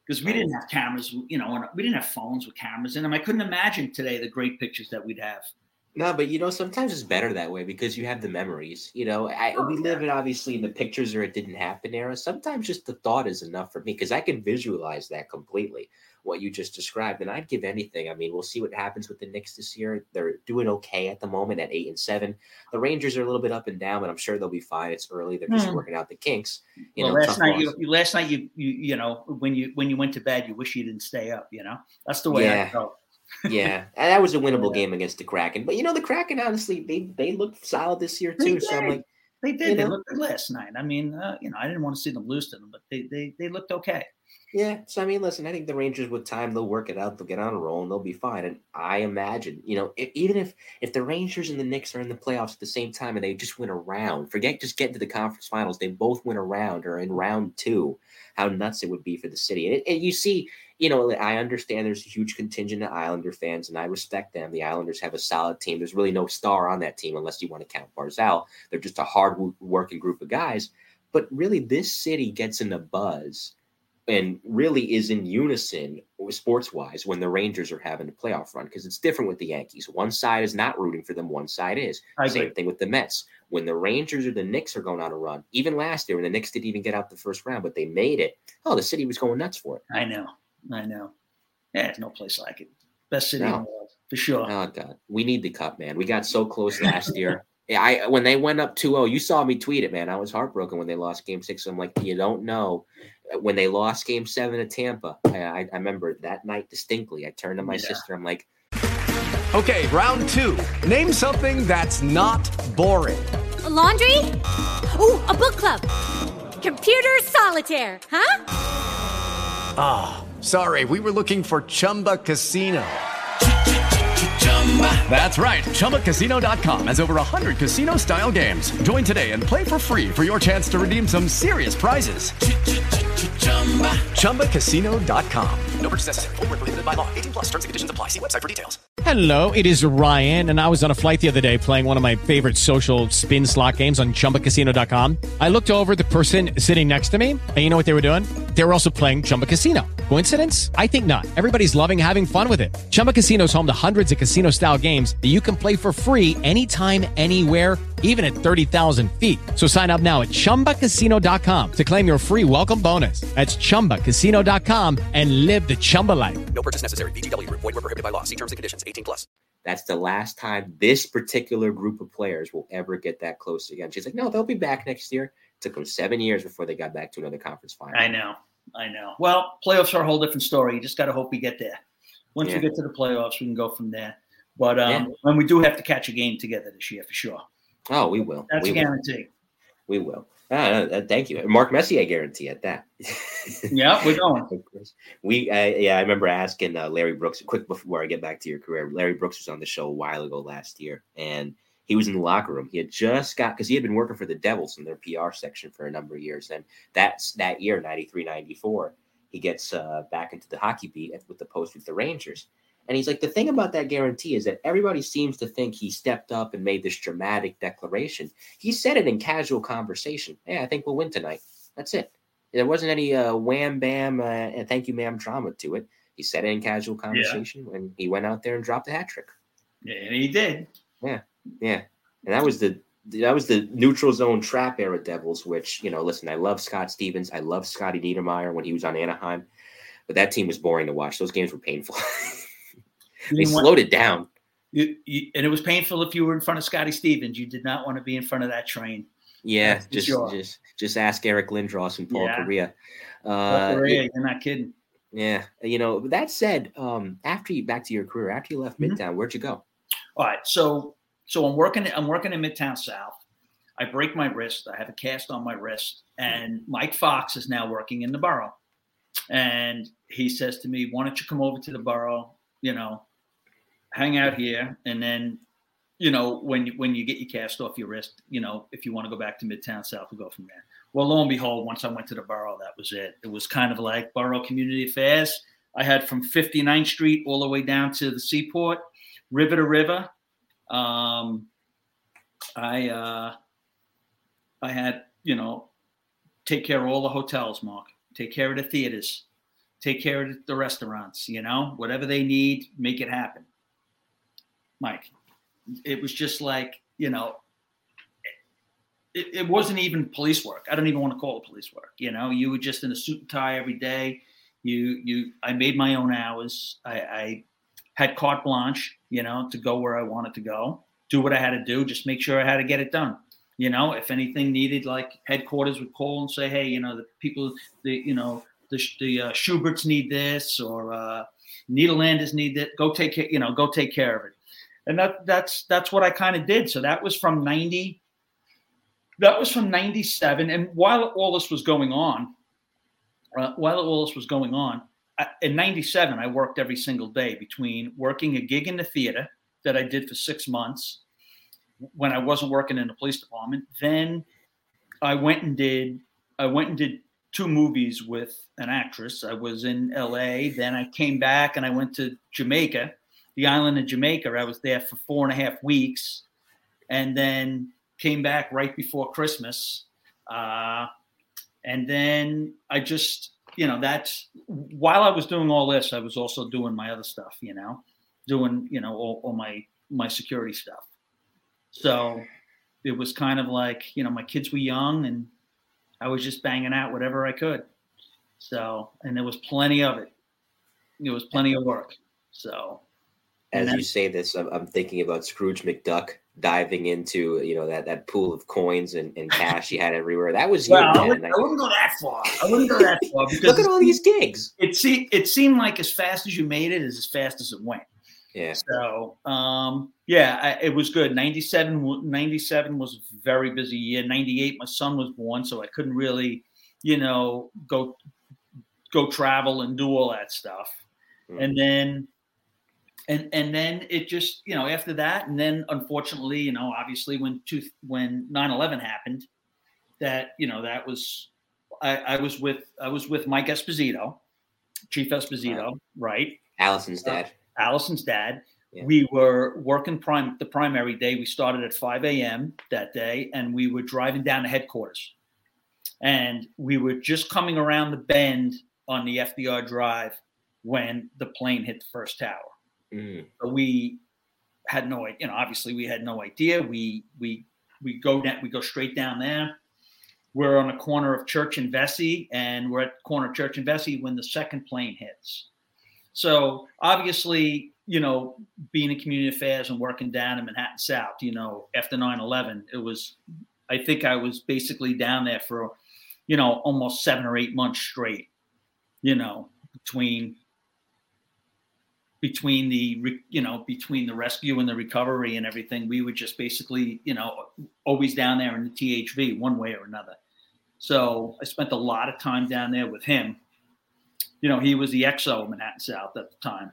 because we didn't have cameras, you know, and we didn't have phones with cameras in them. I couldn't imagine today the great pictures that we'd have. No, but you know, sometimes it's better that way because you have the memories. You know, I, Oh, we yeah. live in obviously in the pictures or it didn't happen era. Sometimes just the thought is enough for me because I can visualize that completely, what you just described. And I'd give anything. I mean, we'll see what happens with the Knicks this year. They're doing okay at the moment at eight and seven. The Rangers are a little bit up and down, but I'm sure they'll be fine. It's early. They're just Hmm. working out the kinks. You Well, know, last tough night, loss. you, you last night, you, you, you know, when you when you went to bed, you wish you didn't stay up. You know, that's the way Yeah. I felt. Yeah, and that was a winnable Yeah. game against the Kraken. But you know, the Kraken honestly, they they looked solid this year They too. So I'm did. like, They did. you They know? looked good last night. I mean, uh, you know, I didn't want to see them lose to them, but they they they looked okay. yeah. So I mean, listen, I think the Rangers with time they'll work it out. They'll get on a roll and they'll be fine. And I imagine, you know, if, even if if the Rangers and the Knicks are in the playoffs at the same time and they just win a round, forget just getting to the conference finals, they both win a round or in round two, how nuts it would be for the city. And, it, and you see. You know, I understand there's a huge contingent of Islander fans, and I respect them. The Islanders have a solid team. There's really no star on that team unless you want to count Barzal. They're just a hard-working group of guys. But really, this city gets in a buzz and really is in unison sports-wise when the Rangers are having a playoff run because it's different with the Yankees. One side is not rooting for them. One side is. I Same agree. thing with the Mets. When the Rangers or the Knicks are going on a run, even last year when the Knicks didn't even get out the first round, but they made it, oh, the city was going nuts for it. I know. I know. Yeah, there's no place like it. Best city No. in the world, for sure. Oh God, we need the cup, man. We got so close last year. Yeah, I when they went up two oh, you saw me tweet it, man. I was heartbroken when they lost game six. I'm like, you don't know. When they lost game seven at Tampa, I, I, I remember that night distinctly. I turned to my Yeah. sister. I'm like, Okay, round two. Name something that's not boring. A laundry? Ooh, a book club. Computer solitaire, huh? Ah, oh, sorry. We were looking for Chumba Casino. That's right. Chumba Casino dot com has over one hundred casino-style games. Join today and play for free for your chance to redeem some serious prizes. Chumba Casino dot com. No purchase necessary. Void where prohibited by law. eighteen plus terms and conditions apply. See website for details. Hello, it is Ryan, and I was on a flight the other day playing one of my favorite social spin slot games on Chumba Casino dot com. I looked over at the person sitting next to me, and you know what they were doing? They were also playing Chumba Casino. Coincidence? I think not. Everybody's loving having fun with it. Chumba Casino is home to hundreds of casino-style games that you can play for free anytime, anywhere, even at thirty thousand feet. So sign up now at Chumba Casino dot com to claim your free welcome bonus. That's Chumba Casino dot com and live the Chumba life. No purchase necessary. V G W. Void where prohibited by law. See terms and conditions. eighteen plus. that's the last time this particular group of players will ever get that close again. She's like, no, they'll be back next year. It took them seven years before they got back to another conference final. I know. I know. Well, playoffs are a whole different story. You just got to hope we get there. Once Yeah. we get to the playoffs, we can go from there. But um, Yeah. and we do have to catch a game together this year for sure. Oh, we will. That's we a will. guarantee. We will. Uh, uh, thank you. Mark Messier guarantee at that. Yeah, we're going. Of course. We, uh, yeah, I remember asking uh, Larry Brooks, quick before I get back to your career, Larry Brooks was on the show a while ago last year, and he was in the locker room. He had just got, because he had been working for the Devils in their P R section for a number of years. And that's that year, ninety-three ninety-four, he gets uh, back into the hockey beat with the post with the Rangers. And he's like, the thing about that guarantee is that everybody seems to think he stepped up and made this dramatic declaration. He said it in casual conversation. Hey, I think we'll win tonight. That's it. There wasn't any uh, wham, bam, uh, and thank you, ma'am drama to it. He said it in casual conversation when he went out there and dropped a hat trick. Yeah, and he did. Yeah, yeah. And that was the that was the neutral zone trap era Devils, which, you know, listen, I love Scott Stevens. I love Scotty Niedermayer when he was on Anaheim. But that team was boring to watch. Those games were painful. They You want- slowed it down. You, you, and it was painful if you were in front of Scotty Stevens. You did not want to be in front of that train. Yeah, That's for just sure. just just ask Eric Lindros and Paul Yeah. Correa. Paul Uh, Correa, yeah, you're not kidding. yeah, you know. That said, um, after you back to your career, after you left Mhm. Midtown, where'd you go? All right, so so I'm working. I'm working in Midtown South. I break my wrist. I have a cast on my wrist, and Mike Fox is now working in the borough. And he says to me, "Why don't you come over to the borough? You know, hang out here, and then, you know, when you when you get your cast off your wrist, you know, if you want to go back to Midtown South, we'll go from there." Well, lo and behold, once I went to the borough, that was it. It was kind of like borough community affairs. I had from fifty-ninth Street all the way down to the Seaport, river to river. Um, I uh, I had, you know, take care of all the hotels, Mark. Take care of the theaters. take care of the restaurants, you know, whatever they need, make it happen. Mike, it was just like, you know, it, it wasn't even police work. I don't even want to call it police work. You know, you were just in a suit and tie every day. You, you, I made my own hours. I, I had carte blanche, you know, to go where I wanted to go, do what I had to do, just make sure I had to get it done. You know, if anything needed, like headquarters would call and say, hey, you know, the people, the, you know, the, the uh, Schuberts need this, or uh, Nederlanders need that. Go take care, you know, go take care of it. And that, that's, that's what I kind of did. So that was from ninety, that was from ninety-seven. And while all this was going on, uh, while all this was going on, I, in ninety-seven, I worked every single day between working a gig in the theater that I did for six months when I wasn't working in the police department. Then I went and did, I went and did two movies with an actress. I was in L A. Then I came back and I went to Jamaica, the island of Jamaica. I was there for four and a half weeks and then came back right before Christmas. Uh, and then I just, you know, that's while I was doing all this, I was also doing my other stuff, you know, doing, you know, all, all my, my security stuff. So it was kind of like, you know, my kids were young and I was just banging out whatever I could. So, and there was plenty of it. There was plenty of work. So as then, you say this, I'm, I'm thinking about Scrooge McDuck diving into, you know, that, that pool of coins and, and cash he had everywhere. That was well, you, I, wouldn't, I wouldn't go that far. I wouldn't go that far because look at all these gigs. It seemed it seemed like as fast as you made it is as fast as it went. Yeah. So, um, yeah, I, it was good. ninety-seven, ninety-seven was a very busy year. ninety-eight, my son was born, so I couldn't really, you know, go go travel and do all that stuff. Mm-hmm. And then, and and then it just, you know, after that, and then unfortunately, you know, obviously when two, when nine eleven happened, that, you know, that was, I, I was with I was with Mike Esposito, Chief Esposito, wow. right? Allison's dad. Uh, Allison's dad. Yeah. We were working prime the primary day. We started at five a.m. that day, and we were driving down to headquarters. And we were just coming around the bend on the F D R Drive when the plane hit the first tower. Mm. So we had no, you know, obviously we had no idea. We we we go down, we go straight down there. We're on the corner of Church and Vesey, and we're at the corner of Church and Vesey when the second plane hits. So obviously, you know, being in community affairs and working down in Manhattan South, you know, after nine eleven, it was, I think I was basically down there for, you know, almost seven or eight months straight, you know, between, between the, you know, between the rescue and the recovery and everything. We were just basically, you know, always down there in the T H V one way or another. So I spent a lot of time down there with him. You know, he was the X O of Manhattan South at the time.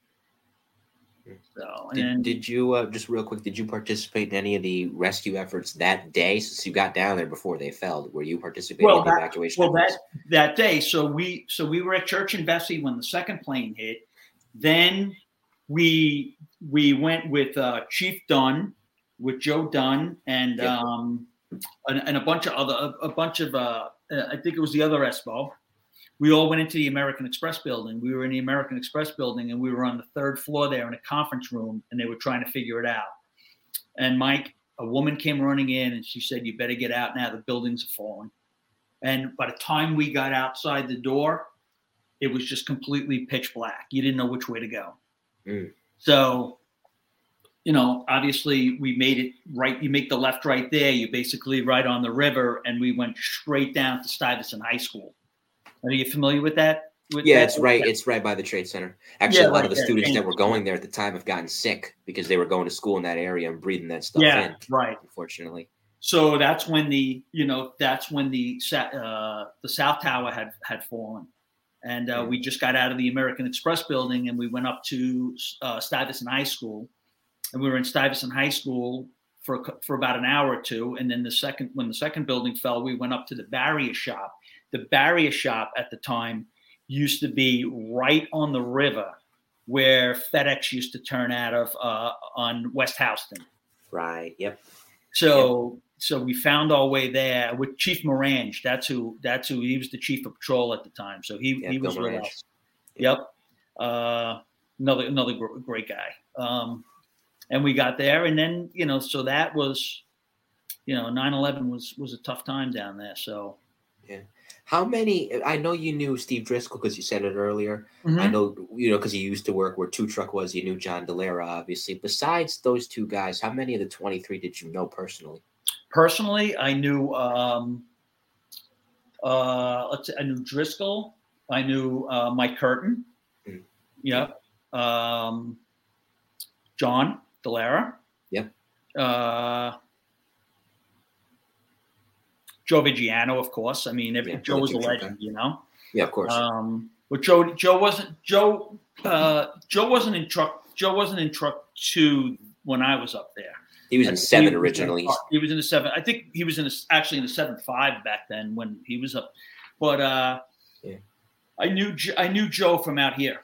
So, and did, then, did you, uh, just real quick, did you participate in any of the rescue efforts that day since you got down there before they fell? Were you participating well, in the that, evacuation well, efforts? that, that day, so we so we were at Church and Vesey when the second plane hit. Then we we went with uh, Chief Dunn, with Joe Dunn, and yeah. um, and, and a bunch of other, a, a bunch of, uh, I think it was the other ESPO. We all went into the American Express building. We were in the American Express building, and we were on the third floor there in a conference room, and they were trying to figure it out. And Mike, a woman came running in, and she said, "You better get out now. The buildings are falling." And by the time we got outside the door, it was just completely pitch black. You didn't know which way to go. Mm. So, you know, obviously we made it right. You make the left right there. You're basically right on the river, and we went straight down to Stuyvesant High School. Are you familiar with that? With yeah, that? it's right. It's right by the Trade Center. Actually, yeah, a lot right of the there. students and, that were going there at the time have gotten sick because they were going to school in that area and breathing that stuff yeah, in. right. Unfortunately. So that's when the, you know, that's when the uh, the South Tower had had fallen, and uh, we just got out of the American Express building and we went up to uh, Stuyvesant High School, and we were in Stuyvesant High School for for about an hour or two, and then the second when the second building fell, we went up to the barrier shop. The barrier shop at the time used to be right on the river where FedEx used to turn out of uh, on West Houston. Right. Yep. So, yep. so we found our way there with Chief Morange. That's who, that's who, he was the chief of patrol at the time. So he, yeah, he was Bill with Morange. us. Yep. Uh, another another gr- great guy. Um, and we got there, and then you know, so that was, you know, nine eleven was was a tough time down there. So. Yeah. How many? I know you knew Steve Driscoll because you said it earlier. Mm-hmm. I know you know because he used to work where Two Truck was. You knew John Delera, obviously. Besides those two guys, how many of the twenty-three did you know personally? Personally, I knew. Um, uh, let's say I knew Driscoll. I knew uh, Mike Curtin. Mm. Yep. Um, John Delera. Yep. Uh, Joe Vigiano, of course. I mean, every, Yeah, Joe was a Truck legend, guy. you know. Yeah, of course. Um, but Joe, Joe wasn't Joe. Uh, Joe wasn't in truck. Joe wasn't in truck two when I was up there. He was in I- seven he was originally. in- He was in the seven. I think he was in a, actually in the seven five back then when he was up. But uh, Yeah. I knew Jo- I knew Joe from out here,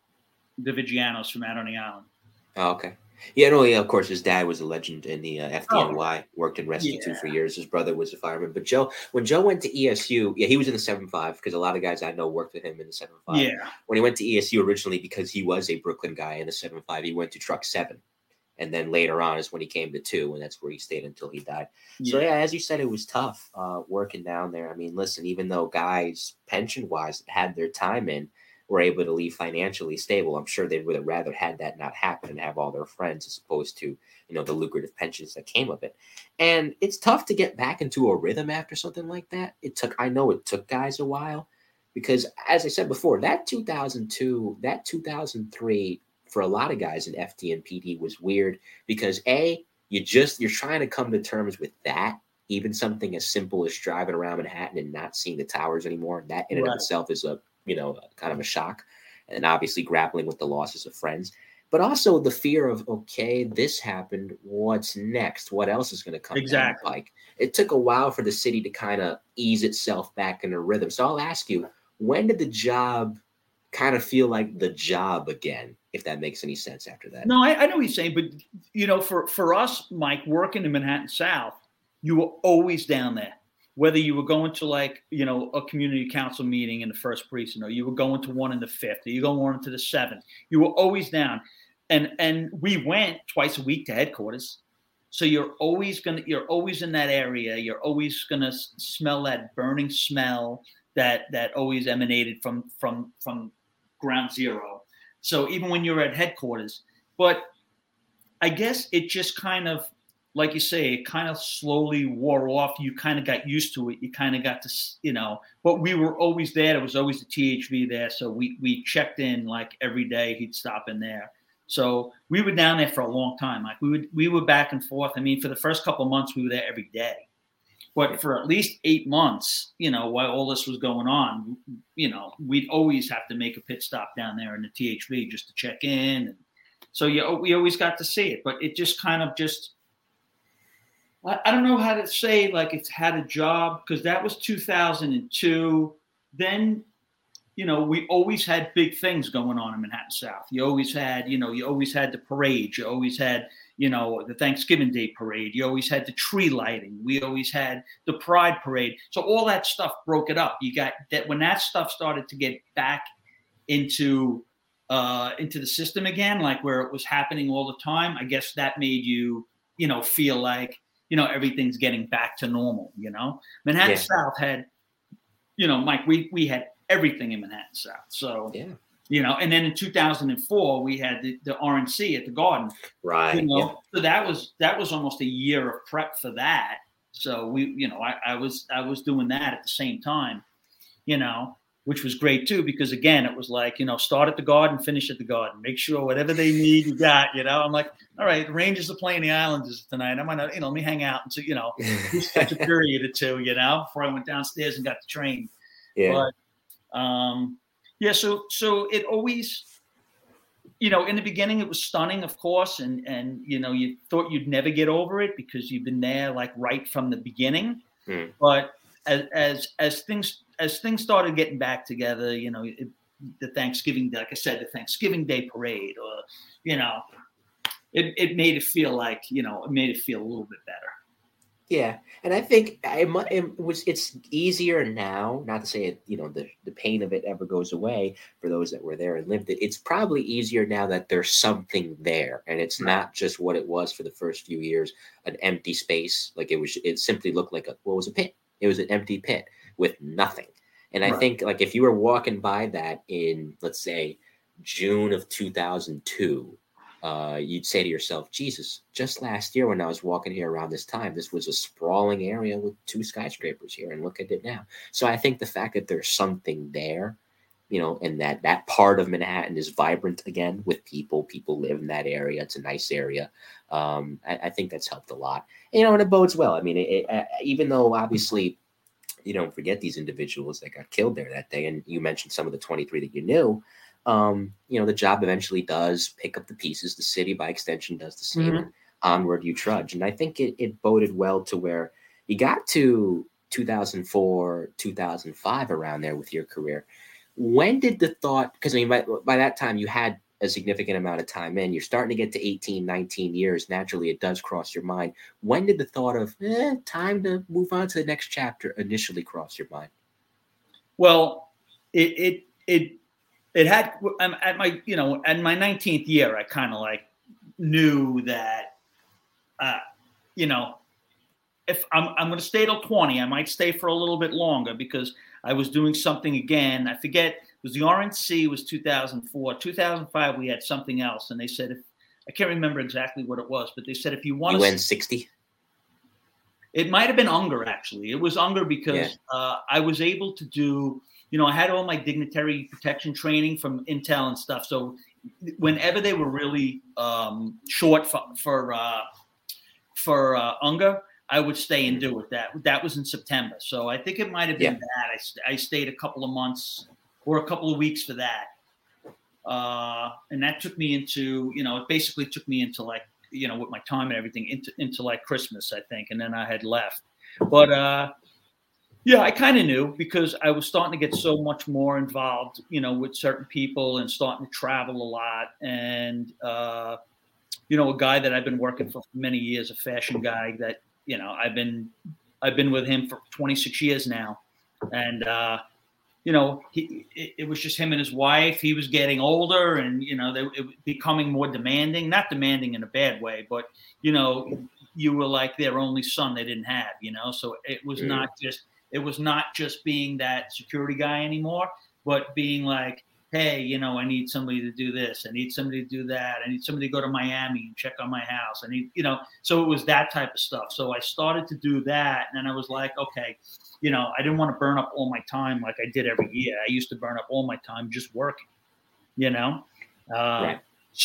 the Vigianos from out on the island. Oh, okay. Yeah, no, yeah, of course, his dad was a legend in the uh, F D N Y, Oh. worked in Rescue two Yeah. for years. His brother was a fireman. But Joe, when Joe went to E S U, yeah, he was in the seven five because a lot of guys I know worked with him in the seven five. Yeah. When he went to E S U originally, because he was a Brooklyn guy in the seven five, he went to truck seven. And then later on is when he came to two, and that's where he stayed until he died. So, Yeah. yeah, as you said, it was tough uh, working down there. I mean, listen, even though guys, pension-wise, had their time in, were able to leave financially stable, I'm sure they would have rather had that not happen and have all their friends as opposed to, you know, the lucrative pensions that came of it. And it's tough to get back into a rhythm after something like that. It took, I know it took guys a while because, as I said before, that two thousand two, that two thousand three, for a lot of guys in F D and P D was weird because A, you just, you're trying to come to terms with that. Even something as simple as driving around Manhattan and not seeing the towers anymore. That in and Right. of itself is a, you know, kind of a shock, and obviously grappling with the losses of friends, but also the fear of, okay, this happened. What's next? What else is going to come Exactly. down the pike? It took a while for the city to kind of ease itself back in a rhythm. So I'll ask you, when did the job kind of feel like the job again, if that makes any sense after that? No, I, I know what you're saying, but you know, for for us, Mike, working in Manhattan South, you were always down there. Whether you were going to like, you know, a community council meeting in the first precinct, or you were going to one in the fifth, or you go one into the seventh, you were always down. And and we went twice a week to headquarters. So you're always gonna, you're always in that area. You're always gonna s- smell that burning smell that that always emanated from from from ground zero. So even when you're at headquarters, but I guess it just kind of, like you say, it kind of slowly wore off. You kind of got used to it. You kind of got to, you know, but we were always there. There was always the T H V there. So we we checked in like every day. He'd stop in there. So we were down there for a long time. Like we would, we were back and forth. I mean, for the first couple of months, we were there every day. But for at least eight months, you know, while all this was going on, you know, we'd always have to make a pit stop down there in the T H V just to check in. And so yeah, we always got to see it. But it just kind of just, I don't know how to say, like, it's had a job, because that was two thousand two. Then, you know, we always had big things going on in Manhattan South. You always had, you know, you always had the parade. You always had, you know, the Thanksgiving Day parade. You always had the tree lighting. We always had the Pride parade. So all that stuff broke it up. You got that when that stuff started to get back into uh, into the system again, like where it was happening all the time. I guess that made you, you know, feel like, you know, everything's getting back to normal, you know. Manhattan Yeah. South had, you know, Mike, we we had everything in Manhattan South. So, yeah. you know, and then in two thousand four, we had the, the R N C at the Garden. Right. You know, Yeah. so that was that was almost a year of prep for that. So we, you know, I, I was I was doing that at the same time, you know, which was great too, because again, it was like, you know, start at the Garden, finish at the Garden, make sure whatever they need you got, you know. I'm like, all right, the Rangers are playing the Islanders tonight. I'm gonna, you know, let me hang out until, you know, just catch a period or two, you know, before I went downstairs and got the train. Yeah. But um, yeah, so so it always, you know, in the beginning it was stunning, of course, and and you know, you thought you'd never get over it because you've been there like right from the beginning. Mm. But as as as things as things started getting back together, you know, it, the Thanksgiving, like I said, the Thanksgiving Day parade, or you know, it it made it feel like, you know, it made it feel a little bit better. Yeah, and I think it, it was. It's easier now. Not to say it, you know, the the pain of it ever goes away for those that were there and lived it. It's probably easier now that there's something there, and it's right. not just what it was for the first few years, an empty space. Like it was, it simply looked like a what was a pit. It was an empty pit with nothing. And I right. think like if you were walking by that in, let's say, June of two thousand two. Uh, you'd say to yourself, Jesus, just last year when I was walking here around this time, this was a sprawling area with two skyscrapers here, and look at it now. So I think the fact that there's something there, you know, and that that part of Manhattan is vibrant again with people, people live in that area. It's a nice area. Um, I, I think that's helped a lot, you know, and it bodes well. I mean, it, it, even though obviously you don't forget these individuals that got killed there that day, and you mentioned some of the twenty-three that you knew. Um, you know, the job eventually does pick up the pieces. The city, by extension, does the same. Mm-hmm. And onward you trudge. And I think it, it boded well to where you got to two thousand four, two thousand five around there with your career. When did the thought, because I mean, by, by that time you had a significant amount of time in, you're starting to get to eighteen, nineteen years. Naturally, it does cross your mind. When did the thought of eh, time to move on to the next chapter initially cross your mind? Well, it, it, it, It had at my, you know, at my nineteenth year, I kind of like knew that, uh, you know, if I'm, I'm going to stay till twenty, I might stay for a little bit longer because I was doing something again. I forget, it was the R N C was two thousand four, two thousand five, we had something else. And they said, if I can't remember exactly what it was, but they said, if you want to. U N sixty? It might have been Unger, actually. It was Unger because yeah. uh, I was able to do. You know, I had all my dignitary protection training from Intel and stuff. So whenever they were really um, short for for, uh, for uh, Unger, I would stay and do it. That that was in September. So I think it might have been yeah. that. I, st- I stayed a couple of months or a couple of weeks for that. Uh, and that took me into, you know, it basically took me into like, you know, with my time and everything into, into like Christmas, I think. And then I had left. But, uh, yeah, I kind of knew because I was starting to get so much more involved, you know, with certain people and starting to travel a lot. And, uh, you know, a guy that I've been working for many years, a fashion guy that, you know, I've been I've been with him for twenty-six years now. And, uh, you know, he, it, it was just him and his wife. He was getting older and, you know, they it was becoming more demanding, not demanding in a bad way, but, you know, you were like their only son they didn't have, you know, so it was yeah. not just. It was not just being that security guy anymore, but being like, hey, you know, I need somebody to do this. I need somebody to do that. I need somebody to go to Miami and check on my house. I need, you know, so it was that type of stuff. So I started to do that. And then I was like, okay, you know, I didn't want to burn up all my time like I did every year. I used to burn up all my time just working, you know? Uh, right.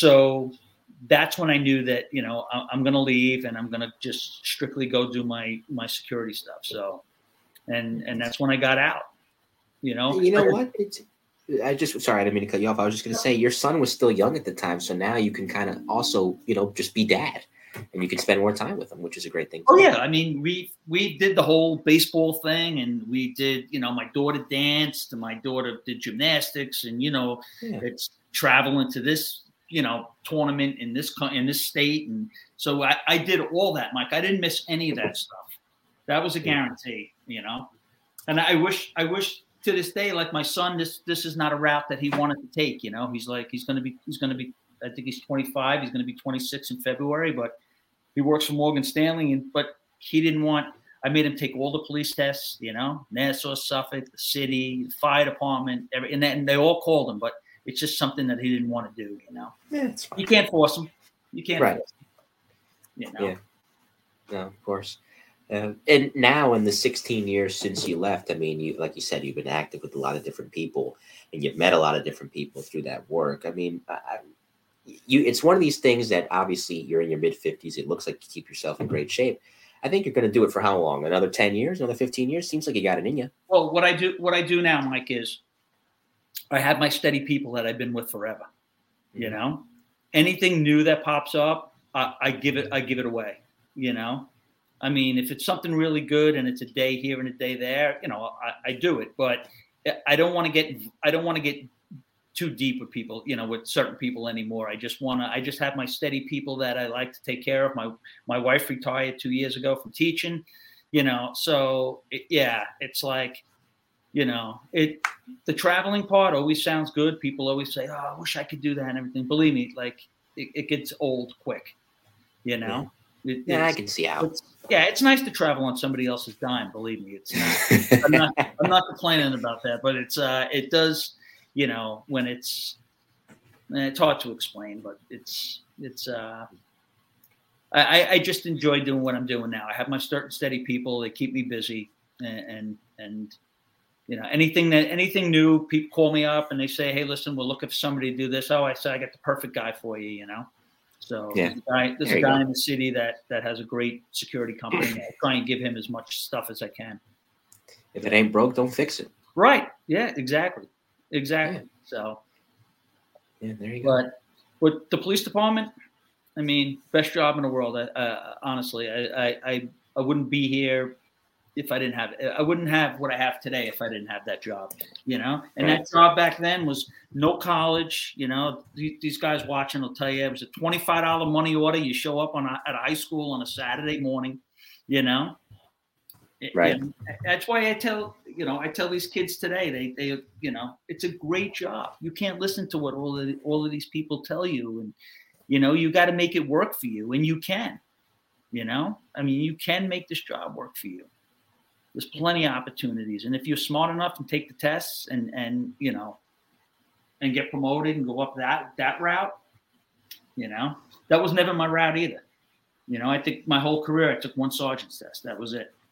So that's when I knew that, you know, I'm going to leave and I'm going to just strictly go do my, my security stuff. So. And and that's when I got out, you know. You know what? It's, I just sorry, I didn't mean to cut you off. I was just going to say your son was still young at the time, so now you can kind of also, you know, just be dad, and you can spend more time with him, which is a great thing. Oh yeah, I mean, we we did the whole baseball thing, and we did, you know, my daughter danced, and my daughter did gymnastics, and you know, yeah. it's traveling to this, you know, tournament in this in this state, and so I, I did all that, Mike. I didn't miss any of that stuff. That was a guarantee, you know, and I wish, I wish to this day, like my son, this, this is not a route that he wanted to take. You know, he's like, he's going to be, he's going to be, I think he's twenty-five. He's going to be twenty-six in February, but he works for Morgan Stanley. And, but he didn't want, I made him take all the police tests, you know, Nassau, Suffolk, the city, the fire department, every, and, then, and they all called him, but it's just something that he didn't want to do, you know. Yeah, it's fine. You can't force him. You can't right. force him. You know. Yeah. No, of course. Uh, and now in the sixteen years since you left, I mean, you like you said, you've been active with a lot of different people and you've met a lot of different people through that work. I mean, I, you it's one of these things that obviously you're in your mid fifties. It looks like you keep yourself in great shape. I think you're going to do it for how long? Another ten years, another fifteen years? Seems like you got it in you. Well, what I do, what I do now, Mike, is I have my steady people that I've been with forever. Mm-hmm. You know, anything new that pops up, I, I give it, I give it away, you know? I mean, if it's something really good and it's a day here and a day there, you know, I, I do it. But I don't want to get I don't want to get too deep with people, you know, with certain people anymore. I just want to, I just have my steady people that I like to take care of. My, my wife retired two years ago from teaching, you know, so it, yeah, it's like, you know, it, the traveling part always sounds good. People always say, oh, I wish I could do that and everything. Believe me, like it, it gets old quick, you know? Yeah, it, yeah I can see how. It's, yeah, it's nice to travel on somebody else's dime. Believe me, it's not, I'm not, I'm not complaining about that, but it's, uh, it does, you know, when it's, it's hard to explain, but it's, it's, uh, I, I just enjoy doing what I'm doing now. I have my certain steady people. They keep me busy and, and, and you know, anything that anything new, people call me up and they say, hey, listen, we're looking for somebody to do this. Oh, I said, I got the perfect guy for you, you know? So yeah. there's a guy, there's there a guy go. in the city that, that has a great security company. I try and give him as much stuff as I can. If it ain't broke, don't fix it. Right. Yeah, exactly. Exactly. Yeah. So, yeah, there you but go. With the police department, I mean, best job in the world. Uh, honestly, I, I, I wouldn't be here if I didn't have it. I wouldn't have what I have today if I didn't have that job, you know? And right. that job back then was no college, you know, these guys watching will tell you it was a twenty-five dollars money order. You show up on a, at a high school on a Saturday morning, you know? Right. And that's why I tell, you know, I tell these kids today, they, they, you know, it's a great job. You can't listen to what all of, the, all of these people tell you. And, you know, you got to make it work for you, and you can, you know, I mean, you can make this job work for you. There's plenty of opportunities. And if you're smart enough and take the tests and, and, you know, and get promoted and go up that, that route, you know, that was never my route either. You know, I think my whole career, I took one sergeant's test. That was it.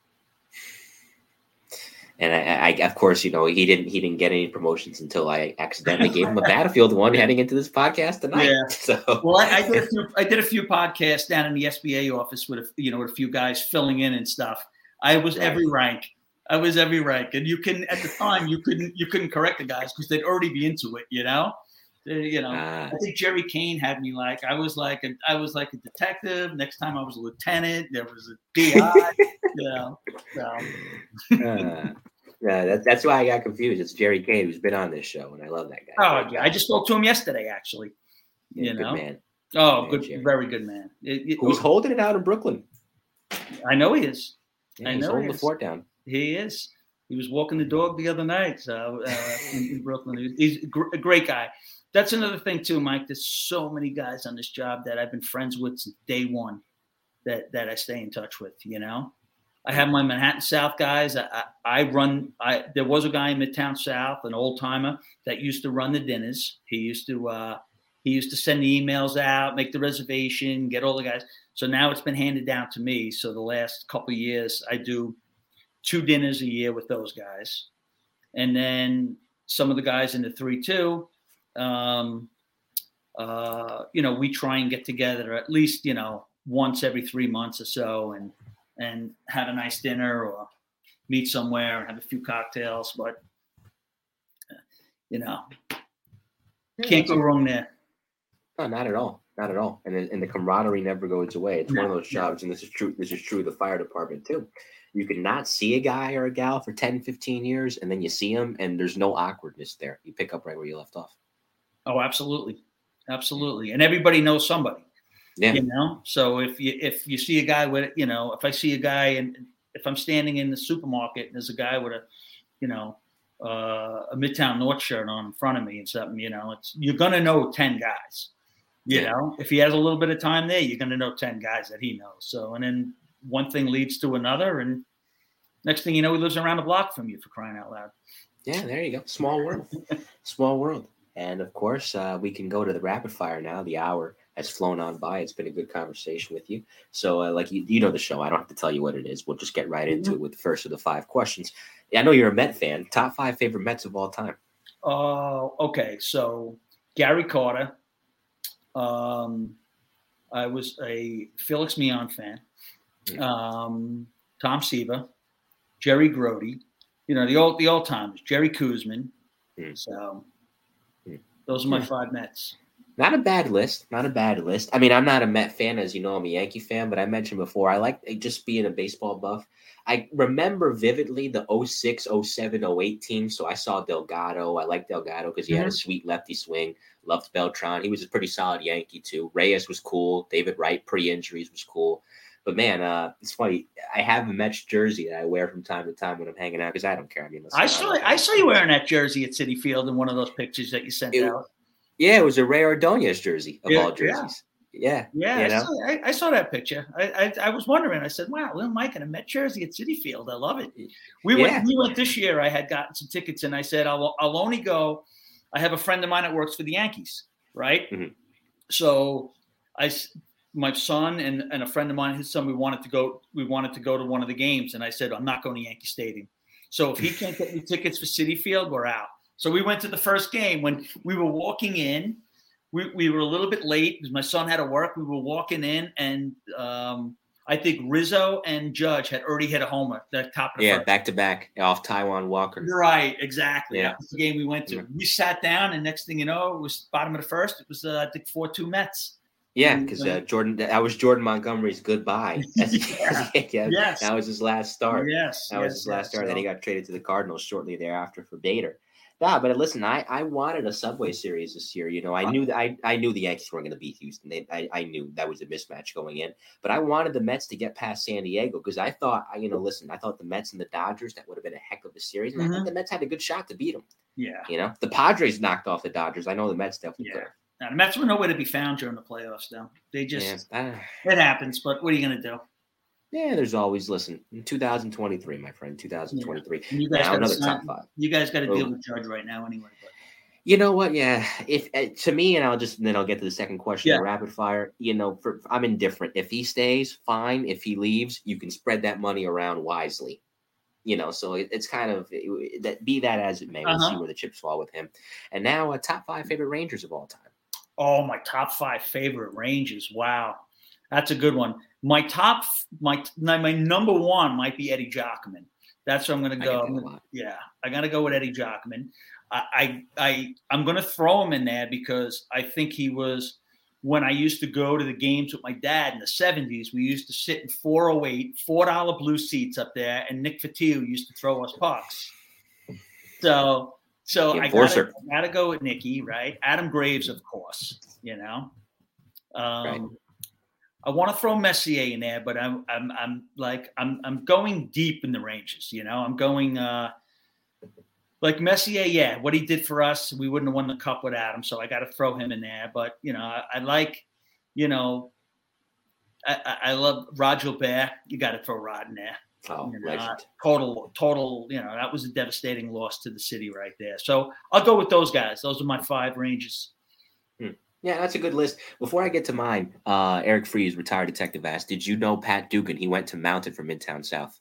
And I, I, of course, you know, he didn't he didn't get any promotions until I accidentally gave him a Battlefield one heading into this podcast tonight. Yeah. So well, I, I did a few, I did a few podcasts down in the S B A office with a, you know with a few guys filling in and stuff. I was right. every rank. I was every rank, and you can at the time you couldn't you couldn't correct the guys because they'd already be into it. You know, you know. Uh, I think Jerry Kane had me like I was like a, I was like a detective. Next time I was a lieutenant. There was a D I. you know. So. uh. Yeah, that, that's why I got confused. It's Jerry Kane who's been on this show, and I love that guy. Oh, yeah. I just spoke to him yesterday, actually. Yeah, you good know? man. Oh, man, good, Jerry. Very good man. It, it, who's holding it out in Brooklyn? I know he is. Yeah, I he's know holding he the is. fort down. He is. He was walking the dog the other night so, uh, in, in Brooklyn. He's a, gr- a great guy. That's another thing, too, Mike. There's so many guys on this job that I've been friends with since day one that, that I stay in touch with, you know? I have my Manhattan South guys. I, I, I run. I there was a guy in Midtown South, an old timer that used to run the dinners. He used to uh, he used to send the emails out, make the reservation, get all the guys. So now it's been handed down to me. So the last couple of years, I do two dinners a year with those guys, and then some of the guys in the three two. Um, uh, you know, we try and get together at least you know once every three months or so, and. and have a nice dinner or meet somewhere and have a few cocktails. But, you know, can't go wrong there. No, not at all. Not at all. And, and the camaraderie never goes away. It's no, one of those jobs, no. and this is true. This is true of the fire department, too. You can not see a guy or a gal for ten, fifteen years, and then you see them, and there's no awkwardness there. You pick up right where you left off. Oh, absolutely. Absolutely. And everybody knows somebody. Yeah. You know, so if you if you see a guy with, you know, if I see a guy and if I'm standing in the supermarket and there's a guy with a, you know, uh, a Midtown North shirt on in front of me and something, you know, it's you're gonna know ten guys. You yeah. know, if he has a little bit of time there, you're gonna know ten guys that he knows. So and then one thing leads to another, and next thing you know, he lives around the block from you, for crying out loud. Yeah, there you go. Small world. Small world. And of course, uh, we can go to the rapid fire now. The hour has flown on by. It's been a good conversation with you. So, uh, like you, you know the show. I don't have to tell you what it is. We'll just get right into it with the first of the five questions. I know you're a Met fan. Top five favorite Mets of all time. Oh, uh, okay. So Gary Carter. Um, I was a Felix Mion fan. Um, Tom Seaver, Jerry Grody. You know the old the old timers. Jerry Koosman. Mm. So. Those are my five Mets. Not a bad list. Not a bad list. I mean, I'm not a Met fan, as you know. I'm a Yankee fan, but I mentioned before, I like just being a baseball buff. I remember vividly the oh six, oh seven, oh eight team. So I saw Delgado. I liked Delgado because he mm-hmm. had a sweet lefty swing. Loved Beltran. He was a pretty solid Yankee, too. Reyes was cool. David Wright, pre-injuries, was cool. But, man, uh, it's funny. I have a Mets jersey that I wear from time to time when I'm hanging out because I don't care. I mean, I saw, I saw you wearing that jersey at Citi Field in one of those pictures that you sent it, out. Yeah, it was a Ray Ordonez jersey of yeah, all jerseys. Yeah. Yeah, yeah I, you know? saw, I, I saw that picture. I, I I was wondering. I said, wow, little Mike in a Met jersey at Citi Field. I love it. We yeah. went We went this year. I had gotten some tickets, and I said, I'll, I'll only go. I have a friend of mine that works for the Yankees, right? Mm-hmm. So I, my son and, and a friend of mine, his son, we wanted to go. We wanted to go to one of the games, and I said, I'm not going to Yankee Stadium. So if he can't get me tickets for Citi Field, we're out. So we went to the first game. When we were walking in, we, we were a little bit late because my son had to work. We were walking in, and um, I think Rizzo and Judge had already hit a homer, the top of the yeah, first. back to back off Taijuan Walker. Right, exactly. Yeah. That was the game we went to. Mm-hmm. We sat down, and next thing you know, it was bottom of the first. It was uh, I think four two Mets. Yeah, because uh, Jordan, that was Jordan Montgomery's goodbye. yeah. yeah, yes. That was his last start. Yes, that yes, was his last yes, start. so. Then he got traded to the Cardinals shortly thereafter for Bader. Nah, but listen, I, I wanted a Subway Series this year. You know, I knew that I, I knew the Yankees weren't going to beat Houston. They, I I knew that was a mismatch going in. But I wanted the Mets to get past San Diego because I thought, you know, listen, I thought the Mets and the Dodgers, that would have been a heck of a series. And mm-hmm. I thought the Mets had a good shot to beat them. Yeah. You know, the Padres knocked off the Dodgers. I know the Mets definitely yeah. could. Now, the Mets were nowhere to be found during the playoffs, though. They just yeah, uh, it happens. But what are you going to do? Yeah, there's always listen. In two thousand twenty-three, my friend, two thousand twenty-three. Yeah. You guys now another sign, top five. You guys got to deal oh. with Judge right now, anyway. But. You know what? Yeah, if uh, to me, and I'll just and then I'll get to the second question. Yeah. The rapid fire. You know, for I'm indifferent. If he stays, fine. If he leaves, you can spread that money around wisely. You know, so it, it's kind of it, that. Be that as it may, we'll uh-huh. see where the chips fall with him. And now, a uh, top five favorite Rangers of all time. Oh, my top five favorite Rangers. Wow. That's a good one. My top, my my number one might be Eddie Jockman. That's where I'm going to go. Gonna, yeah, I got to go with Eddie Jockman. I, I, I, I'm going to throw him in there because I think he was, when I used to go to the games with my dad in the seventies, we used to sit in four oh eight, four dollar blue seats up there, and Nick Fatiu used to throw us pucks. So, so I gotta, I gotta go with Nicky, right? Adam Graves, of course, you know. Um, right. I want to throw Messier in there, but I'm, I'm, I'm like, I'm, I'm going deep in the Rangers. You know, I'm going uh, like Messier. Yeah, what he did for us, we wouldn't have won the cup without him. So I got to throw him in there. But you know, I, I like, you know, I, I love Roger Bear. You got to throw Rod in there. Oh, you know, uh, total, total. You know, that was a devastating loss to the city right there. So I'll go with those guys. Those are my five Rangers. Hmm. Yeah, that's a good list. Before I get to mine, uh, Eric Freeze, retired detective, asked, did you know Pat Dugan? He went to Mountain from Midtown South.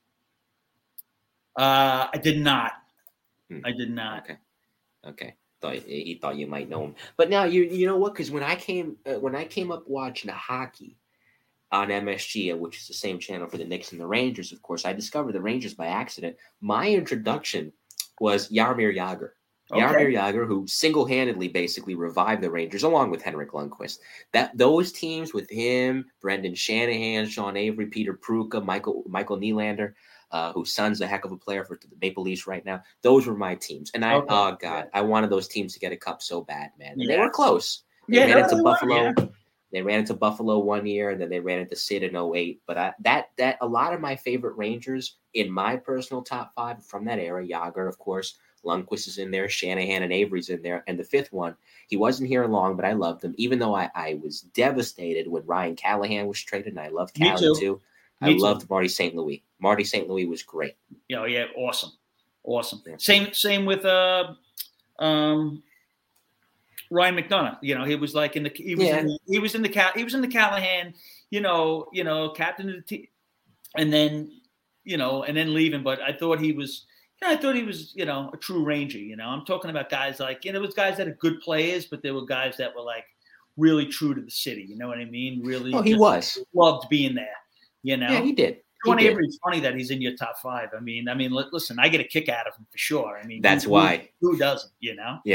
Uh, I did not. Hmm. I did not. Okay. Okay. Thought he thought you might know him. But now you you know what? Because when I came uh, when I came up watching the hockey on M S G, which is the same channel for the Knicks and the Rangers, of course, I discovered the Rangers by accident. My introduction was Jaromir Jagr. Okay. Jaromir Jagr, who single-handedly basically revived the Rangers, along with Henrik Lundqvist. That those teams with him, Brendan Shanahan, Sean Avery, Peter Pruka, Michael Michael Nylander, uh, whose son's a heck of a player for the Maple Leafs right now. Those were my teams, and I, okay. oh god, yeah. I wanted those teams to get a cup so bad, man. And yeah. They were close. They yeah, ran into Buffalo. Were, yeah. They ran into Buffalo one year, and then they ran into Sid in oh eight. But I, that that a lot of my favorite Rangers in my personal top five from that era, Jagr, of course. Lundqvist is in there, Shanahan and Avery's in there, and the fifth one, he wasn't here long, but I loved him, even though I, I was devastated when Ryan Callahan was traded, and I loved Callahan too. too. I too. loved Marty Saint Louis. Marty Saint Louis was great. You know, yeah, awesome, awesome. Yeah. Same, same with uh, um, Ryan McDonough. You know, he was like in the he was yeah. in, he was in the he was in the Callahan. You know, you know, captain of the team, and then you know, and then leaving. But I thought he was. I thought he was, you know, a true Ranger. You know, I'm talking about guys like, you know, there was guys that are good players, but there were guys that were like really true to the city. You know what I mean? Really, oh, he was loved being there. You know, yeah, he did. Sean Avery, it's funny that he's in your top five. I mean, I mean, listen, I get a kick out of him for sure. I mean, that's who, why. Who, who doesn't? You know? Yeah,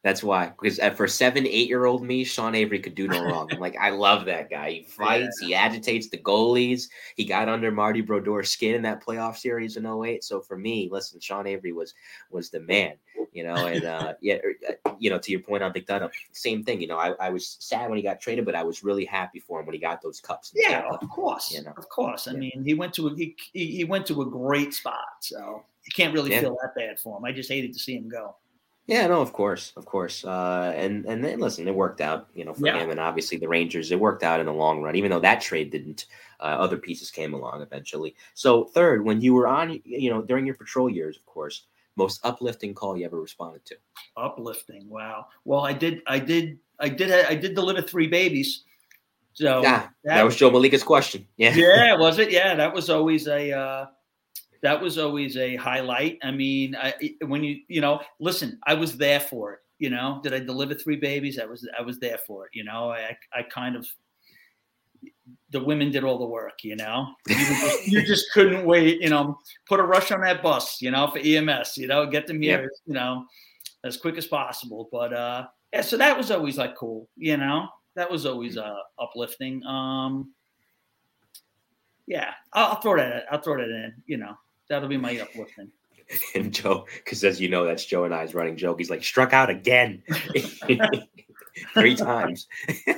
That's why, because for seven, eight-year-old me, Sean Avery could do no wrong. I'm like, I love that guy. He fights, yeah. He agitates the goalies. He got under Marty Brodeur's skin in that playoff series in oh eight. So for me, listen, Sean Avery was was the man, you know. And uh, yeah, you know, to your point on McDonough, same thing. You know, I, I was sad when he got traded, but I was really happy for him when he got those cups. Yeah, Tampa, of course, you know? of course. I yeah. mean, he went to a he, he went to a great spot, so you can't really yeah. feel that bad for him. I just hated to see him go. Yeah, no, of course, of course. Uh, and and then listen, it worked out, you know, for yeah. him and obviously the Rangers. It worked out in the long run, even though that trade didn't. Uh, other pieces came along eventually. So third, when you were on, you know, during your patrol years, of course, most uplifting call you ever responded to? Uplifting, wow. Well, I did, I did, I did, I did deliver three babies. So yeah, that, that was Joe Malika's question. Yeah, yeah, was it? Yeah, that was always a. Uh, That was always a highlight. I mean, I, when you, you know, listen, I was there for it. You know, did I deliver three babies? I was, I was there for it. You know, I, I kind of, the women did all the work. You know, you just, you just couldn't wait. You know, put a rush on that bus. You know, for E M S. You know, get them here. Yep. You know, as quick as possible. But uh, yeah, so that was always like cool. You know, that was always uh, uplifting. Um, yeah, I'll, I'll throw that. I'll throw that in. You know. That'll be my uplifting. And Joe, because as you know, that's Joe and I's running joke. He's like, struck out again three times.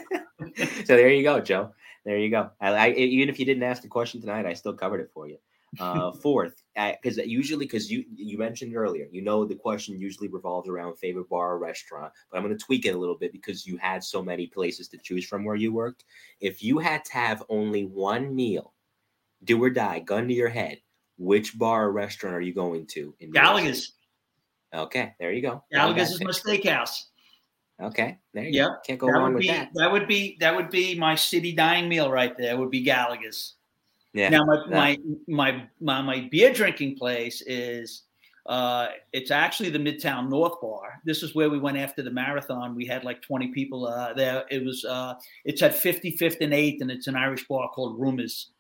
So there you go, Joe. There you go. I, I, even if you didn't ask the question tonight, I still covered it for you. Uh, fourth, because usually, because you you mentioned earlier, you know, the question usually revolves around favorite bar or restaurant, but I'm going to tweak it a little bit because you had so many places to choose from where you worked. If you had to have only one meal, do or die, gun to your head, which bar or restaurant are you going to? In Gallagher's. Okay, there you go. Gallagher's is my steakhouse. Okay, there you yep. go. Can't go that wrong would with be, that. That would be that would be my city dining meal right there. Would be Gallagher's. Yeah. Now my no. my, my my my beer drinking place is uh, it's actually the Midtown North Bar. This is where we went after the marathon. We had like twenty people uh, there. It was uh, it's at fifty-fifth and eighth, and it's an Irish bar called Rumors.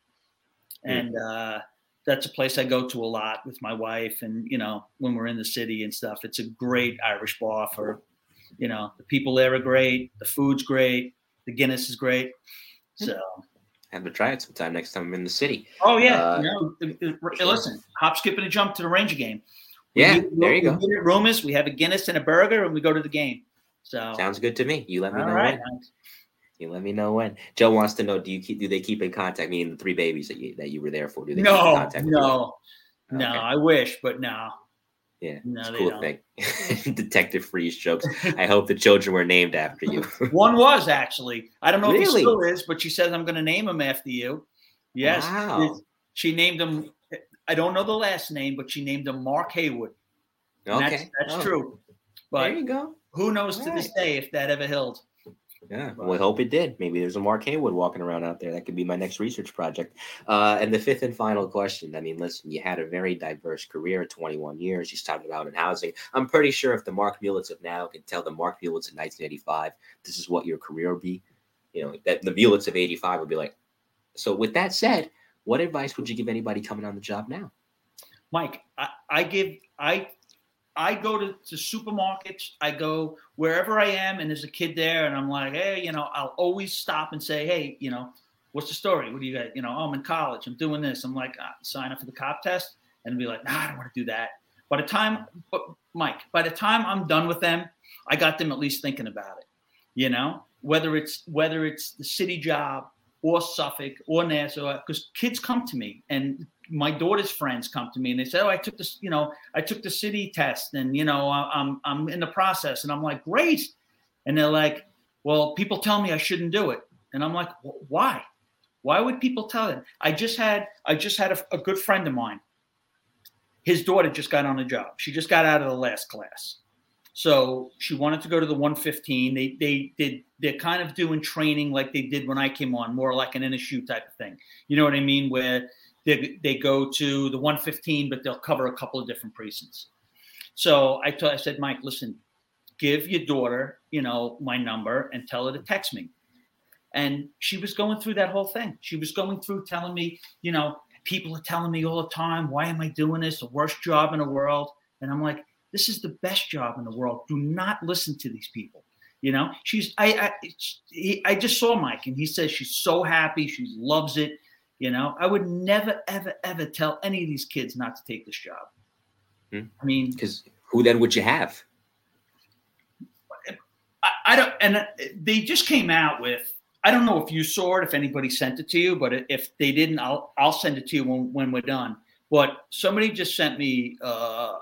And uh, that's a place I go to a lot with my wife, and you know, when we're in the city and stuff. It's a great Irish bar for, you know, the people there are great, the food's great, the Guinness is great. So have to try it sometime next time I'm in the city. Oh yeah, uh, you know, sure. Listen, hop, skip, and a jump to the Ranger game. We yeah, get, there you go. We get Rumors, we have a Guinness and a burger, and we go to the game. So sounds good to me. You let me all know right, when. You let me know when. Joe wants to know: Do you keep? Do they keep in contact? Meaning the three babies that you that you were there for? Do they no, keep in contact with no, you? no. Okay. I wish, but no. Yeah, no, it's they cool don't. thing. Detective Freeze jokes. I hope the children were named after you. One was actually. I don't know really? if he still is, but she says I'm going to name him after you. Yes. Wow. She named him. I don't know the last name, but she named him Mark Haywood. And Okay, that's, that's oh. true. But there you go. Who knows All to right. this day if that ever held? Yeah, well, I hope it did. Maybe there's a Mark Haywood walking around out there. That could be my next research project. Uh, and the fifth and final question. I mean, listen, you had a very diverse career, twenty-one years. You started out in housing. I'm pretty sure if the Mark Mulitz of now can tell the Mark Mulitz of nineteen eighty-five, this is what your career would be, you know, that the Mulitz of eighty-five would be like. So with that said, what advice would you give anybody coming on the job now? Mike, I, I give I I go to, to supermarkets. I go wherever I am, and there's a kid there, and I'm like, hey, you know, I'll always stop and say, hey, you know, what's the story? What do you got? You know, oh, I'm in college. I'm doing this. I'm like, ah, sign up for the cop test, and be like, nah, I don't want to do that. By the time, but Mike, by the time I'm done with them, I got them at least thinking about it. You know, whether it's whether it's the city job or Suffolk or Nassau, because kids come to me and my daughter's friends come to me and they say, oh, I took this, you know, I took the city test and, you know, I'm, I'm in the process. And I'm like, great. And they're like, well, people tell me I shouldn't do it. And I'm like, why? Why would people tell it? I just had, I just had a, a good friend of mine. His daughter just got on the job. She just got out of the last class. So she wanted to go to the one fifteen. They they did they're kind of doing training like they did when I came on, more like an in a shoe type of thing. You know what I mean? Where they they go to the one fifteen, but they'll cover a couple of different precincts. So I told I said, Mike, listen, give your daughter, you know, my number and tell her to text me. And she was going through that whole thing. She was going through telling me, you know, people are telling me all the time, why am I doing this? The worst job in the world. And I'm like, This is the best job in the world. Do not listen to these people. You know, she's, I, I, he, I just saw Mike and he says she's so happy. She loves it. You know, I would never, ever, ever tell any of these kids not to take this job. Hmm. I mean, because who then would you have? I, I don't, and they just came out with, I don't know if you saw it, if anybody sent it to you, but if they didn't, I'll, I'll send it to you when, when we're done. But somebody just sent me, uh,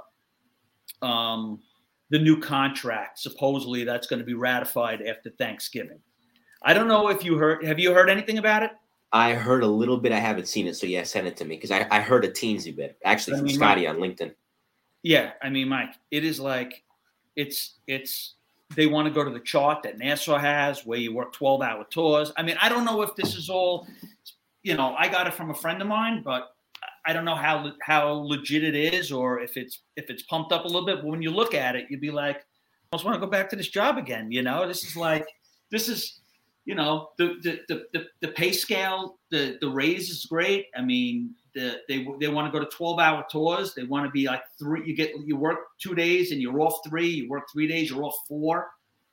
um, the new contract. Supposedly that's going to be ratified after Thanksgiving. I don't know if you heard, have you heard anything about it? I heard a little bit. I haven't seen it. So yeah, send it to me. Cause I, I heard a teensy bit actually I from mean, Scotty Mike, on LinkedIn. Yeah. I mean, Mike, it is like, it's, it's, they want to go to the chart that Nassau has where you work twelve hour tours. I mean, I don't know if this is all, you know, I got it from a friend of mine, but I don't know how how legit it is or if it's if it's pumped up a little bit. But when you look at it, you'd be like, I just want to go back to this job again. You know, this is like this is, you know, the the the the, the pay scale, the the raise is great. I mean, the they they want to go to twelve hour tours. They want to be like three. You get you work two days and you're off three. You work three days, you're off four.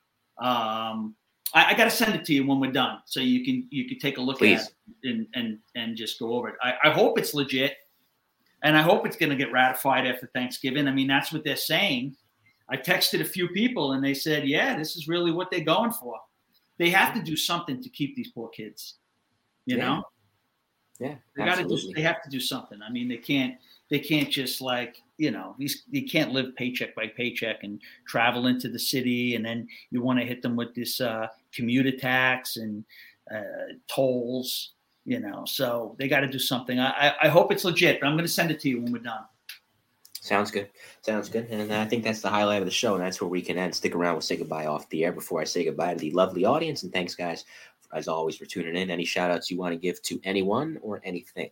Um, I, I got to send it to you when we're done, so you can you can take a look Please. at it and and and just go over it. I, I hope it's legit. And I hope it's going to get ratified after Thanksgiving. I mean, that's what they're saying. I texted a few people and they said, yeah, this is really what they're going for. They have to do something to keep these poor kids, you Yeah. know? Yeah, They got to do, absolutely. they have to do something. I mean, they can't, they can't just like, you know, these, you can't live paycheck by paycheck and travel into the city. And then you want to hit them with this uh, commuter tax and uh, tolls. You know, so they got to do something. I, I, I hope it's legit, but I'm going to send it to you when we're done. Sounds good. Sounds good. And I think that's the highlight of the show. And that's where we can end. Stick around. We'll say goodbye off the air before I say goodbye to the lovely audience. And thanks, guys, as always, for tuning in. Any shout outs you want to give to anyone or anything?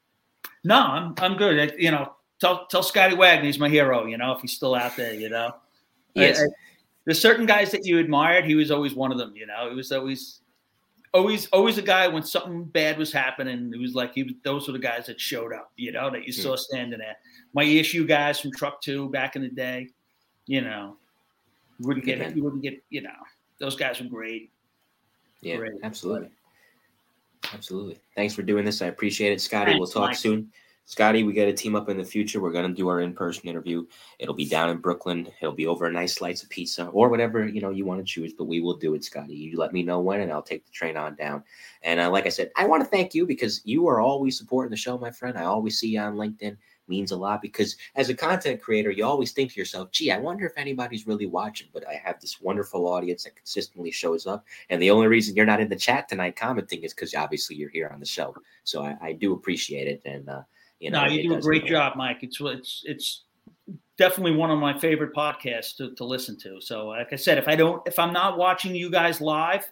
No, I'm I'm good. I, you know, tell tell Scotty Wagner he's my hero, you know, if he's still out there, you know. Yes. I, I, there's certain guys that you admired. He was always one of them, you know. He was always Always, always a guy when something bad was happening. It was like he was, those were the guys that showed up, you know, that you saw Mm. standing there. My issue guys from Truck Two back in the day, you know, wouldn't Good get, man. you wouldn't get, you know, those guys were great. Yeah, Great. absolutely. Absolutely. Thanks for doing this. I appreciate it, Scotty. Thanks, We'll talk Mike. soon. Scotty, we got to team up in the future. We're going to do our in-person interview. It'll be down in Brooklyn. It'll be over a nice slice of pizza or whatever, you know, you want to choose, but we will do it, Scotty. You let me know when and I'll take the train on down. And uh, like I said, I want to thank you because you are always supporting the show, my friend. I always see you on LinkedIn. Means a lot because as a content creator, you always think to yourself, gee, I wonder if anybody's really watching, but I have this wonderful audience that consistently shows up. And the only reason you're not in the chat tonight commenting is because obviously you're here on the show. So I, I do appreciate it. And, uh, you know, No, you it do a does great mean job, Mike. It's it's it's definitely one of my favorite podcasts to, to listen to. So, like I said, if I don't, if I'm not watching you guys live,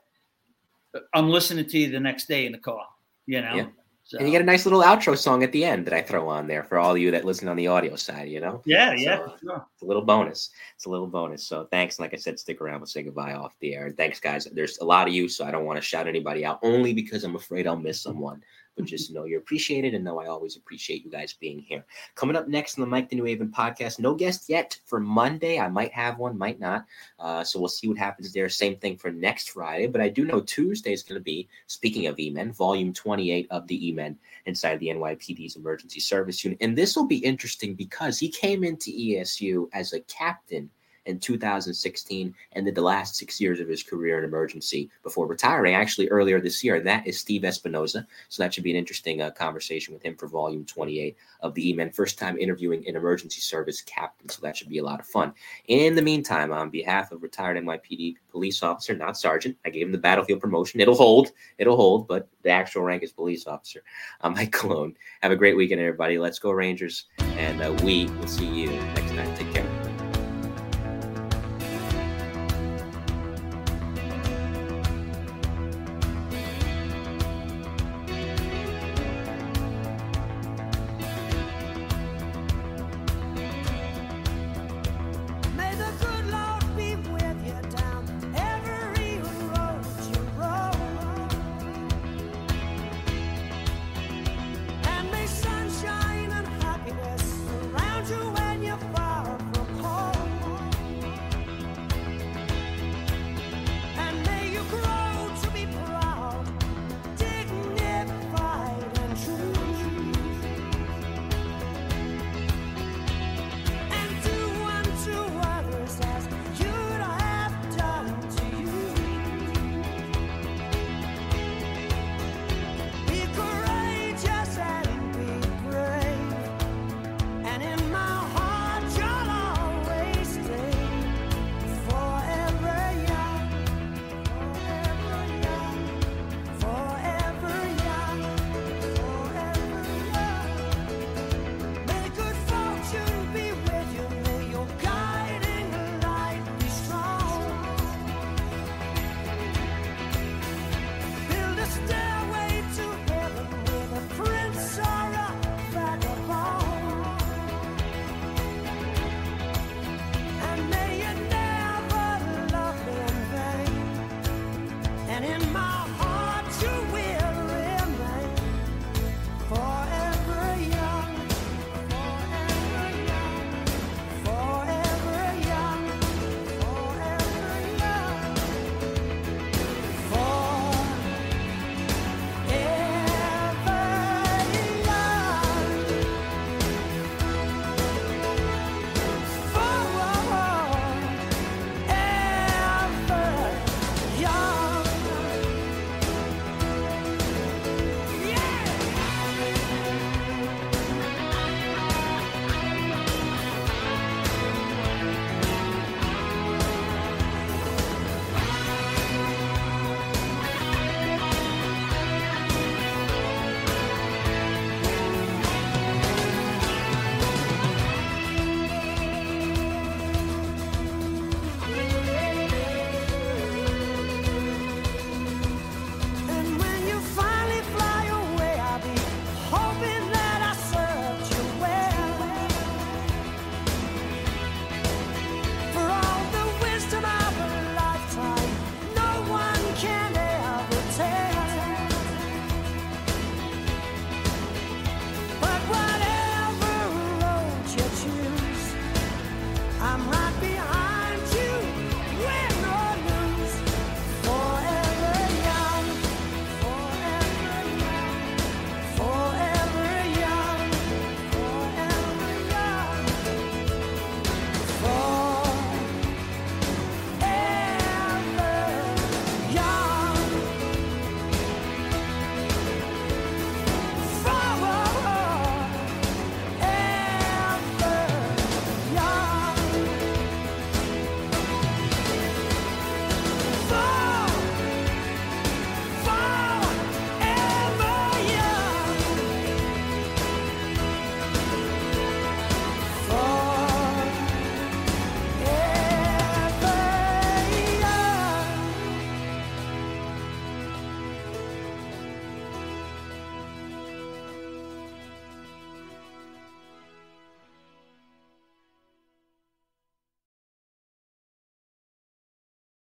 I'm listening to you the next day in the car. You know, Yeah. so, And you get a nice little outro song at the end that I throw on there for all of you that listen on the audio side, you know? yeah, So, yeah, for sure. It's a little bonus. It's a little bonus. So thanks. Like I said, stick around. We'll say goodbye off the air. And thanks, guys. There's a lot of you, so I don't want to shout anybody out only because I'm afraid I'll miss someone. But just know you're appreciated and know I always appreciate you guys being here. Coming up next on the Mike the New Haven podcast, no guest yet for Monday. I might have one, might not. Uh, so we'll see what happens there. Same thing for next Friday. But I do know Tuesday is going to be, speaking of E-Men, volume twenty-eight of the E-Men inside the N Y P D's Emergency Service Unit. And this will be interesting because he came into E S U as a captain in two thousand sixteen and did the last six years of his career in emergency before retiring actually earlier this year. And that is Steve Espinoza. So that should be an interesting uh, conversation with him for volume twenty-eight of the E-Men. First time interviewing an emergency service captain. So that should be a lot of fun. In the meantime, on behalf of retired N Y P D police officer, not sergeant, I gave him the battlefield promotion. It'll hold. It'll hold. But the actual rank is police officer. I'm Mike Cologne. Have a great weekend, everybody. Let's go Rangers. And uh, we will see you next time. Take care.